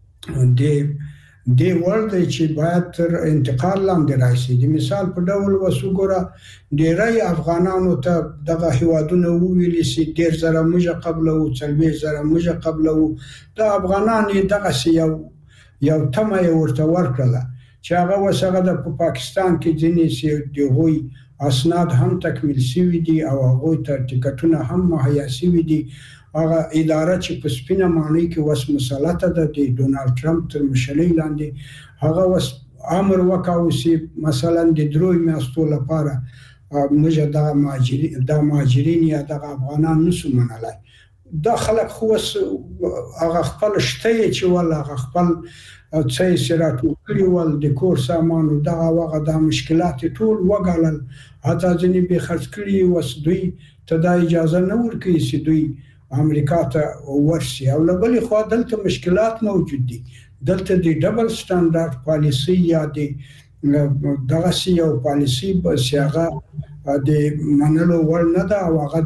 د د ورته چې باید تر انتقال لاندې راشي د مثال په ډول وسوګره ډیری افغانانو ته دغه هیوادونه ویلي چې ډیر زره موږ قبل او څلوي زره موږ قبل او د افغانانو دغه یو یو تمه ورته ورکړه چې هغه وسغه د پاکستان کې ځینې چې دغوی اسناد هم تکمیل شوي دي او هغه ته ټیکټونه هم مهیا شوي دي هغه اداره چې په سپینه معنی کې وس مسلطه ده د ډونالد ټرمپ تر مشرۍ لاندې هغه وس امر وکاو چې مثلا د دروي میاشتو لپاره موږ د مهاجرین د مهاجرین یا د افغانان نسو منلای دا خلک خو هغه خپل شته چې ول هغه خپل څه سرات کړی ول د کور سامان او دغه وغه د مشکلات ټول وګالل حتی ځنی به خرڅ کړی وس دوی ته د اجازه نه ورکړي چې دوی امریکا ته ورشي او لبل خو دلته مشکلات موجود دي دلته د ډبل سټانډرډ پالیسی یا د دغه سی او پالیسی په سیاغه د منلو ور نه دا او هغه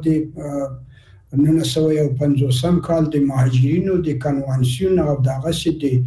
د نن سوي او پنځوسم کال د مهاجرینو د کنوانسیون او دغه سی د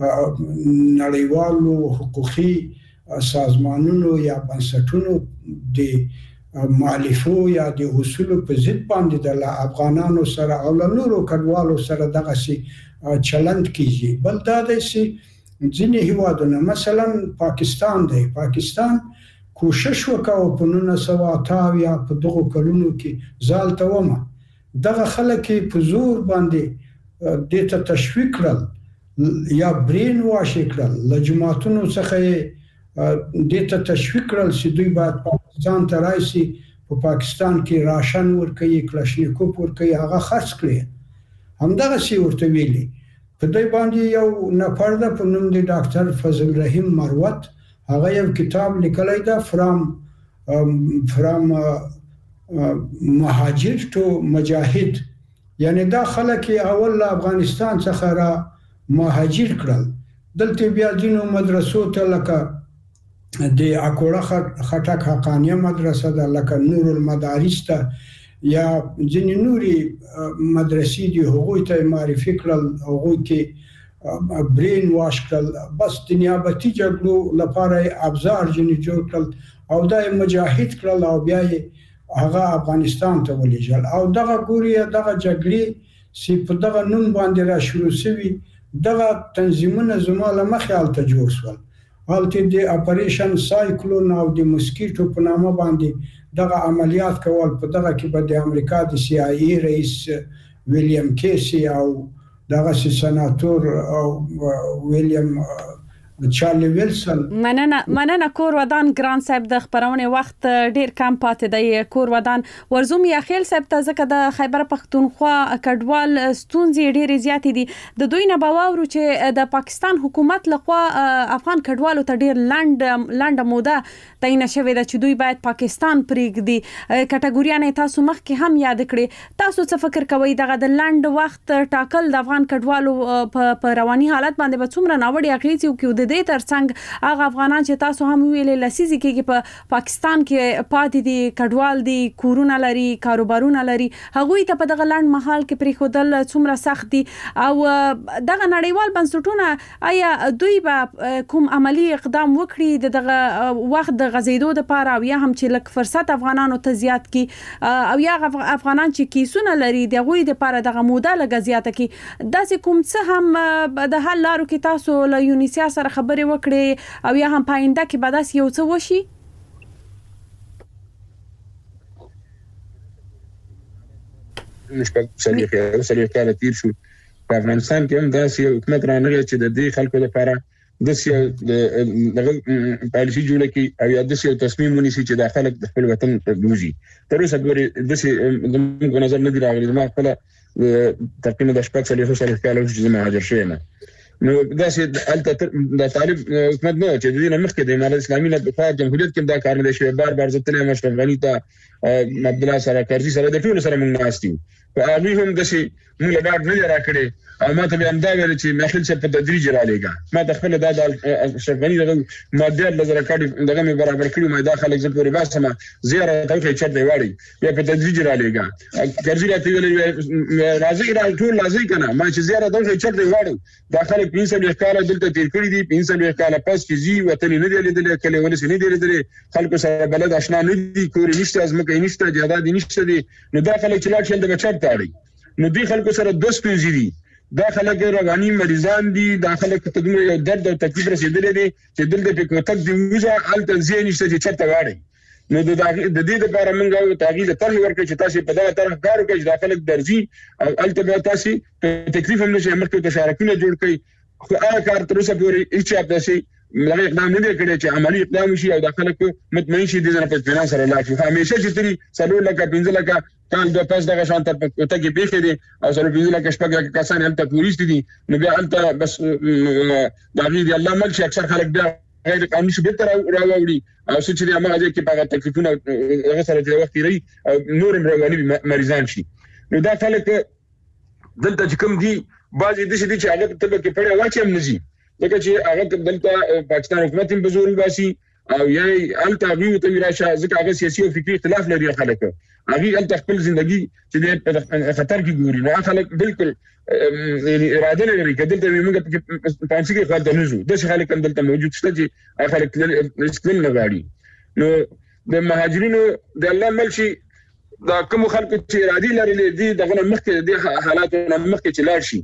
نړیوالو حقوقي سازمانونو یا بنسټونو د مؤلفو یا د اصول په ضد باندې د افغانانو سره او نورو کډوالو سره دغه سي چلند کیږي بل دا د سي ځینې هیوادونه مثلا پاکستان دی پاکستان کوشش وکاو په نن سوا تاویا په دغه کلونو کې ځال ته ومه دغه خلک په زور باندې د ته تشویق کړل یا برین واش کړل لجماعتونو څخه د ته تشویق کړل چې دوی باید پاکستان ته راشي په پاکستان کې راشن ورکړي کلاشنیکوف ورکړي هغه خرڅ کړي همدغه سی ورته ویلي په دې باندې یو نفر د په نوم د ډاکټر فضل رحیم مروت هغه یو کتاب لیکلی دا فرام فرام مهاجر تو مجاهد یعنی دا خلک اول افغانستان څخه را مهاجر کړل دلته بیا دینو مدرسو ته لکه د اکوړه خټک حقانیه مدرسه ده لکه نور المدارس ته یا ځینې نوري مدرسې دي هغوی ته معرفي کړل هغوی کې برین واش کړل بس د نیابتي جګړو لپاره ابزار جنې جوړ کړل او دا مجاهد کړل او بیا هغه افغانستان ته ولېږل او دغه ګوري دغه جګړې چې په دغه نوم باندې را شروع شوي دغه تنظیمونه زموږ له مخې هلته جوړ شول. هلته د اپریشن سایکلون او د موسکیټو په نامه باندې دغه عملیات کول. په دغه کې به د امریکا د سی آی ای رئیس ویلیام کیسی او دغه سناتور او ویلیام چارلی ویلسن. مننه مننه کور ودان ګران صاحب، د خبرونه وخت ډیر کم پاتې دی. کور ودان ورزوم یا خیل صاحب ته ځکه د خیبر پختونخوا کډوال ستونزې ډیر زیات دي. د دوی نه باور چې د پاکستان حکومت لخوا افغان کډوالو ته ډیر لند لند موده تعین شوې ده چې دوی باید پاکستان پرېږدي. کټګوریانه تاسو مخکې هم یاد کړې. تاسو څه فکر کوئ دغه د لند وخت ټاکل د افغان کډوالو په رواني حالت باندې به څومره ناوړه اغېز وکړي؟ د دې ترڅنګ هغه افغانان چې تاسو هم ویلې لسیزي کې په پاکستان کې پاتې دي، کډوال دي، کورونه لري، کاروبارونه لري، هغوی ته په دغه لند محل کې پریښودل څومره سخت دي؟ او دغه نړیوال بنسټونه آیا دوی به کوم عملی اقدام وکړي د دغه وخت د غزیدو لپاره، او یا هم چې لک فرصت افغانانو ته زیات کی، او یا افغانان چې کیسونه لري دغه لپاره دغه موده لګ زیاته کی؟ داسې کوم څه هم د حل لارو کې تاسو له یونیسیا سره خبرې وکړي او یا هم پاینده کې به داسې یو څه وشي؟ نشپږ څلوېښت څلوېښت کاله تیر شو په افغانستان کې هم داسې حکومت رانغی چې د دې خلکو لپاره داسې دغه پالیسي جوړه کړي او یا داسې یو تصمیم ونیسي چې دا خلک د خپل وطن بوځي. تر اوسه پورې داسې زموږ نظر نه دی راغلی. زما خپله تقریبا د شپږ څلوېښت څلوېښت کاله وشو چې زه مهاجر شوی یم. نو داسې هلته د طالب حکومت نه چې د دې نه مخکې د امارت اسلامي نه په جمهوریت کې دا کار نه دی شوی. بار بار زه تللی یم اشرف غني ته، عبدالله سره، کرزي سره، د ټولو سره موږ ناست یو. په هغوی هم داسې موږ له ډاډ نه دی راکړی او ما ته بیا همدا ویل چې ماخیل صاحب په تدریج رالېږه. ما ته خپله دا د اشرف غني دغه مادیات له زره کاډي دغه مې برابر کړي، ما دا خلک زه پورې باسمه، زه یې راته وښیي چېرته یې واړئ، بیا په تدریج رالېږه. کرزي راته ویلې راځئ را ټول راځئ که نه، ما چې زه یې راته وښیي چېرته یې واړئ. دا خلک پنځه څلوېښت کاله دلته تېر کړي دي، پنځه څلوېښت کاله پس چې ځي وطن یې نه دی لیدلی، کلی ولس یې نه دی لیدلی، خلکو سره بلد اشنا نه دي، کور یې نشته، ځمکه یې نشته، جایداد یې نشته دی. نو دا خلک چې لاړ شي هلته به چېرته اړئ؟ نو دوی خلکو سره دوه ستونزې دي. دا خلک رواني مریضان دي، دا خلک ته دومره یو درد او تکلیف رسېدلی دی چې دلته پرې کوتک دي ووځه، هلته ځای نشته چې چېرته واړئ. نو د دې لپاره موږ ته هغې ته طرحې ورکړئ چې تاسې په دغه طرح کار وکړئ چې دا خلک درځي او هلته به تاسې په تکلیف هم نه شئ، مخکې ورته شارکونه جوړ کړئ. خو هغه کار تر اوسه پورې هېچا داسې دغه اقدام نه دی کړی چې عملي اقدام وشي او دا خلک مطمئن شي دې نه په اطمینان سره لاړ شي. همیشه چې تري څلور لکه پنځه لکه کال دوه پس دغه شان ته کوتکې پېښې دي او څلور پنځه لکه شپږ لکه کسان هلته پولیس دي، نو بیا هلته بس د هغې د الله مل شي اکثر خلک بیا غیر قانوني شي بېرته راواوړي او څه چې دی هماغه ځای کې په هغه تکلیفونه هغه سره چې وخت تېروي او نور هم رواني مریضان شي. نو دا خلک دلته چې کوم دي بعضې داسې دي چې هغه ته به کې پړی واچي هم نه ځي، ځکه چې هغه دلته پاکستان حکومت هم په زور وباسي او یا هلته هغوی ورته وي راشه، ځکه هغه سیاسي او فکري اختلاف لري خلک، هغوی هلته خپل زندګي چې دی په خطر کې ګوري. نو هغه خلک بالکل اراده نه لري که دلته وي موږ پکې پانسي کې خلک ته نه ځو. داسې خلک هم دلته موجود شته چې هغه خلک تلل نه غواړي. نو د مهاجرینو د الله مل شي دا کومو خلکو چې ارادې لرلې دي دغه نه مخکې د دې حالاتو نه مخکې چې لاړ شي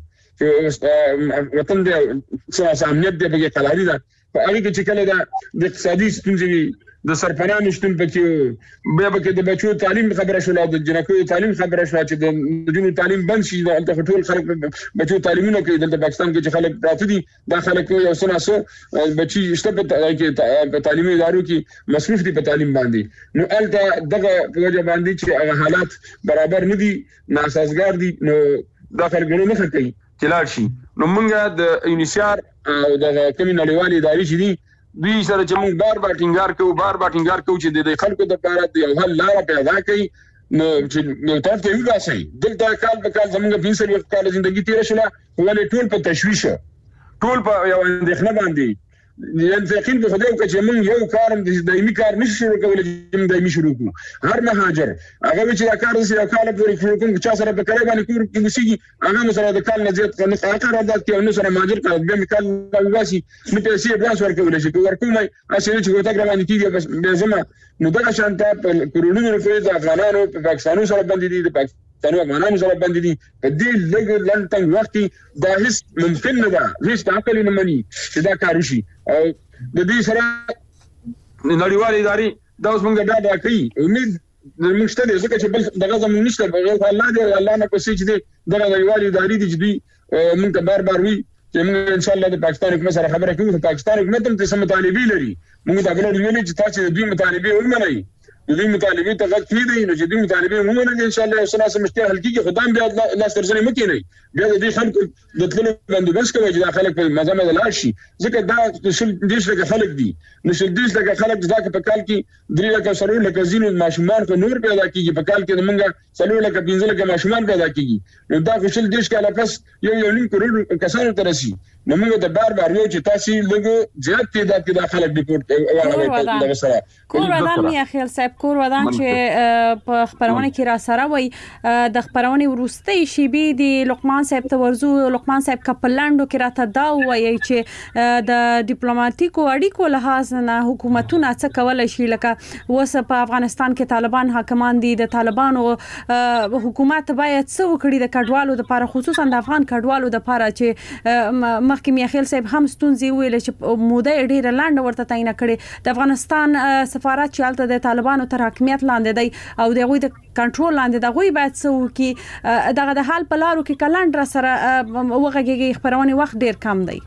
چې وطن دی څه امنیت دی پکې قلاري ده، په هغې کې چې کله د اقتصادي ستونزې وي، د سرپناه شتون پکې، بیا پکې د بچو تعلیم خبره شوله او د جنکیو تعلیم خبره شوه چې د نجونو تعلیم بند شي. هلته ټول خلک بچو تعلیمونه کوي. دلته پاکستان کې چې خلک پراته دي دا خلک یو څه ناڅه بچي شته په تعلیمي ادارو کې مصروف دي په تعلیم باندې. نو هلته دغه په وجه باندې چې هغه حالات برابر نه دي، ناسازګار دي، نو دا خلک نه نښه کوي چې لاړ شي. نو موږ د یونیسیار او دغه کومې نړیوالې ادارې چې دي دوی سره چې موږ بار بار ټینګار کوو بار بار ټینګار کوو چې د خلکو دپاره د یو حل لاره پیدا کوي، نو چې یو طرف ته یې وباسئ. دلته کال په کال زموږ پنځه څلوېښت کاله زندګي تېره شوله، ولې ټول په تشویشه، ټول په یو اندېښنه باندې یقین په خدای وکړه چې موږ یو کار هم دایمي کار نشو شروع کولی چې موږ دایمي شروع کړو. هر مهاجر هغه وایي چې دا کار داسې یو کاله پورې شروع کوم، چا سره په کرایه باندې کور کې اوسېږي هغه مو سره د کال نه زیات هغه قرارداد کوي او نه سره مهاجر کړه، بیا مې کال وباسي نه پیسې اډوانس ورکولی شي، که ورکوم هسې نه چې کوتک راباندې کېږي بس بیا ځمه. نو دغه شان ته په کروڑونو روپۍ د افغانانو په پاکستانو سره بندې دي، د تنو افغانانو سره باندې دي په دې لږ لږ تنګ وخت دا هیڅ ممکن نه ده هیڅ عقل نه مني چې دا کار وشي او د دې سره نړیوال ادارې دا اوس موږ دا دا کوي امید موږ ته ځکه چې بل دغه زموږ نشته بغیر الله دې الله نه کوشش دي دغه نړیوال ادارې دي چې دوی موږ ته بار بار وي چې موږ ان شاء الله د پاکستان حکومت سره خبره کوو چې پاکستان حکومت هم څه مطالبه لري موږ دا بل ویلي چې تاسو دوی مطالبه ومنئ دوی مطالبه ته غږ کیدی نو چې دوی مطالبه ومنئ ان شاء الله یو څه مشکل حل کیږي خدام بیا الله سترځنه مکه نه بیا د دې خلکو د تلو بندوبست کوي چې دا خلک په مزه مزه لاشي ځکه دا شل دیش لکه خلک دي نشل دیش لکه خلک ځکه په کال کې درې لکه سرور لکه زینو ماشومان په نور پیدا کیږي په کال کې موږ سلو لکه پنځه لکه ماشومان پیدا کیږي نو دا شل دیش کې لپس یو یو نیم کروڑ کسانو ترسي نو موږ ته بار بار یو چې تاسو لږ زیات تعداد کې داخله ډیپورت وانه دا سره کور ودان میا خیل صاحب کور ودان چې په خبرونه کې را سره وای د خبرونه ورستي شی بي دی لقمان صاحب ته ورزو لقمان صاحب کپلانډو کې راته دا وایي چې د ډیپلوماټیکو اړیکو لحاظ نه حکومتونه څه کولای شي لکه وسه په افغانستان کې طالبان حاکمان دي د طالبانو حکومت باید څه وکړي د کډوالو لپاره خصوصا د افغان کډوالو لپاره چې مخکې میاخیل صاحب هم ستونزې ویل چې موده ډیره لاندې ورته تعین کړي د افغانستان سفارت چې الته د طالبانو تر حکمیت لاندې دی او دغه د کنټرول لاندې دغه باید څه وکړي دغه د حال په لارو کې کلند را سره وغږیږي خبرونه وخت ډیر کم دی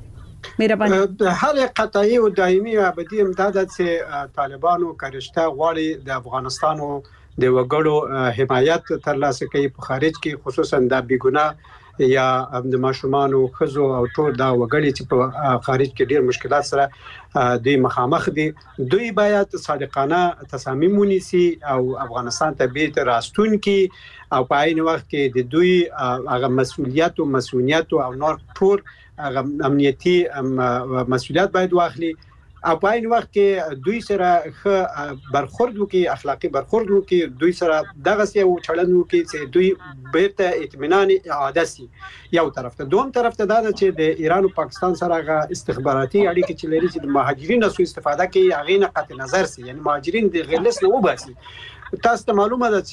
مهرباني حل قطعي او دایمي او ابدي امداد چې طالبانو کارشته غواړي د افغانستانو د وګړو حمایت ترلاسه کوي په خارج کې خصوصا د بیګونه یا د ماشومان او خزو او ټول دا وګړي چې په خارج کې ډیر مشکلات سره دوی مخامخ دي دوی باید صادقانه تصامیم ونیسي او افغانستان ته بیرته راستون کی او په عین وخت کې د دوی هغه مسؤلیت او مسؤلیت او نور ټول هغه امنیتي مسؤلیت باید واخلي او په عین وخت کې دوی سره ښه برخورد وکړي اخلاقی برخورد وکړي دوی سره دغه څه او چلند وکړي چې دوی بیرته اطمینان اعاده سي یو طرف ته دوم طرف ته دا چې د ایران او پاکستان سره غا استخباراتي اړیکې چې لري چې د مهاجرینو سو استفاده کوي هغه نه قطع نظر سي یعنی مهاجرین د غلس نه وباسي تاسو ته معلومه ده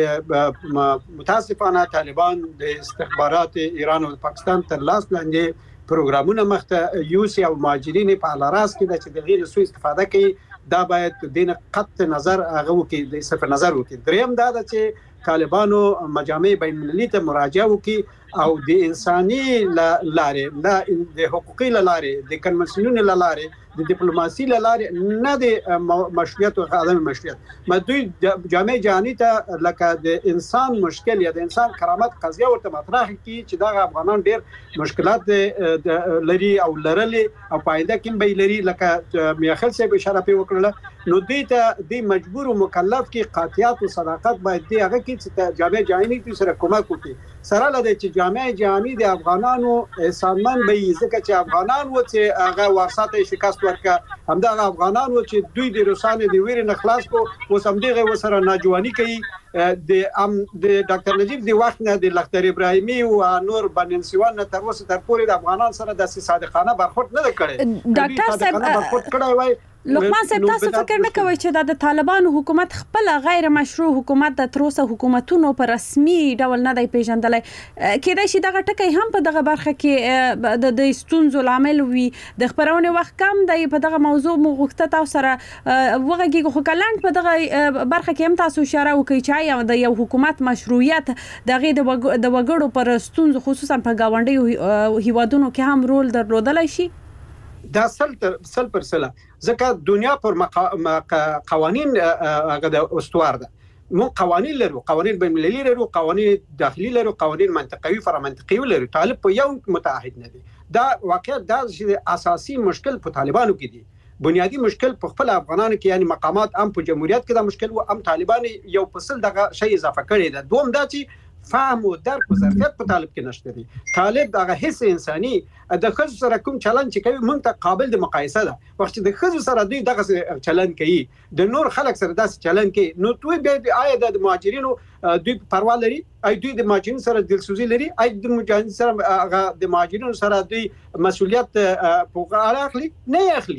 چې متاسفانه طالبان د استخبارات ایران او پاکستان تر لاس لاندې پروګرامونه مخته یوسي او مهاجرین په الاراس کې د چې د غیر سو استفاده کوي دا باید دین قطع نظر هغه وکړي د صرف نظر وکړي دریم دا ده چې طالبانو مجامع بین المللي ته مراجعه وکړي او د انساني لارې د حقوقي لارې د کنونسیونونو لارې د ډیپلوماسي لارې نه د مشروعیت او عدم مشروعیت مدوی جامع جهانی ته لکه د انسان مشکل یا د انسان کرامت قضیه ورته مطرح کی چې دا افغانان ډیر مشکلات لري او لرلي او پایده کې به لري لکه میاخل صاحب اشاره په وکړه نو دوی ته د مجبور او مکلف کې قاطعیت او صداقت باید دی هغه کې چې جامع جهانی سره کومک وکړي سره لدی چې جامع جهانی د افغانانو سامان به ځکه چې افغانان و چې هغه وارثات شکست ورکا همدغه افغانان و چې دوی د روسانو د ویر نه خلاص کو اوس هم دغه وسره ناجوانی کوي د ام د ډاکټر نجیب دی وخت نه د لختر ابراهیمي او نور بننسوان تر اوسه تر پورې د افغانان سره د صادقانه برخورد نه کړي ډاکټر صاحب برخورد کړی وای لقمان صاحب تاسو فکر نه کوئ چې د طالبانو حکومت خپل غیر مشروع حکومت د تروسه حکومتونو په رسمي ډول نه دی پیژندل کېدای شي دغه ټکی هم په دغه برخه کې د ستونزو لامل وي د خبرونه وخت کم دی په دغه موضوع مغوښته تاسو سره وغږیږو خو کلاند په دغه برخه کې هم تاسو اشاره وکړئ چې د یو حکومت مشروعیت دغه د وګړو پر ستونزو خصوصا په گاونډي هیوادونو کې هم رول درلودلای شي دا سل تر سل پر سله ځکه دنیا پر مقا... قوانین هغه د استوار ده مو قوانین لرو قوانین بین المللي لرو قوانین داخلي لرو قوانین منطقوي فرا منطقي لرو طالب په یو متعهد نه دي دا واقعیت دا چې اساسي مشکل په طالبانو کې دي بنیادی مشکل په خپل افغانانو کې یعنی مقامات هم په جمهوریت کې دا مشکل او هم طالبان یو فصل دغه شی اضافه کړی ده دوم دا چې فهم او درک او ظرفیت په طالب کې نشته دي طالب دغه حس انساني د خزو سره کوم چلند چې کوي مونږ ته قابل د مقایسه ده وخت د خزو سره دوی دغه چلند کوي د نور خلک سره داسې چلند کوي نو دوی به آیا د مهاجرینو دوی پروا لري اي دوی د مهاجرینو سره دلسوزي لري اي د مهاجرینو سره هغه د مهاجرینو سره دوی مسؤلیت په غاړه اخلي نه اخلي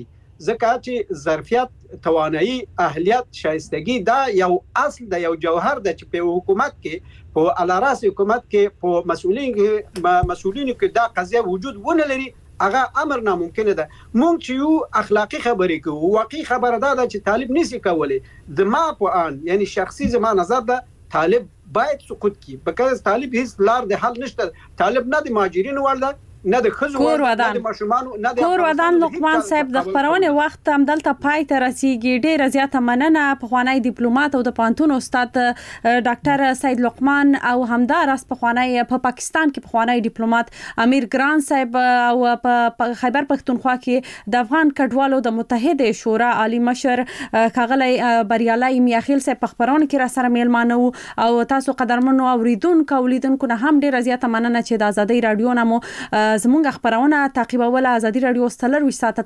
ځکه چې ظرفیت توانایي اهلیت شایستګي دا یو اصل د یو جوهر د چې په حکومت کې په الاراس حکومت کې په مسؤلین کې مسؤلینو کې دا قضیه وجود ونه لري هغه امر ناممکن ده. مونږ چې یو اخلاقی خبرې کوو واقعي خبره ده چې طالب نسی کولی د ما په ان یعنی شخصي زما نظر ده طالب باید سقوط کی بکه طالب هیڅ لار د حل نشته. طالب نه د مهاجرینو ورده نه د خزو نه د ماشومانو نه د کور ودان لقمان صاحب د خبرونه وخت هم دلته پای ته رسیدي. ډیره زیاته مننه په خوانی ډیپلوماټ او د پانتون استاد ډاکټر سید لقمان او همدار اس په خوانی په پاکستان کې په خوانی ډیپلوماټ امیر ګران صاحب او په خیبر پختونخوا کې د افغان کډوالو د متحده شورا عالی مشر کاغلی بریالای میاخیل صاحب په خبرونه کې را سره میلمانو او تاسو قدرمنو اوریدونکو اولیدونکو نه هم ډیره زیاته مننه چې د ازادي رادیو نامو زمونږ خبرونه تعقیبول. ازادي رادیو ستلر وي ساعت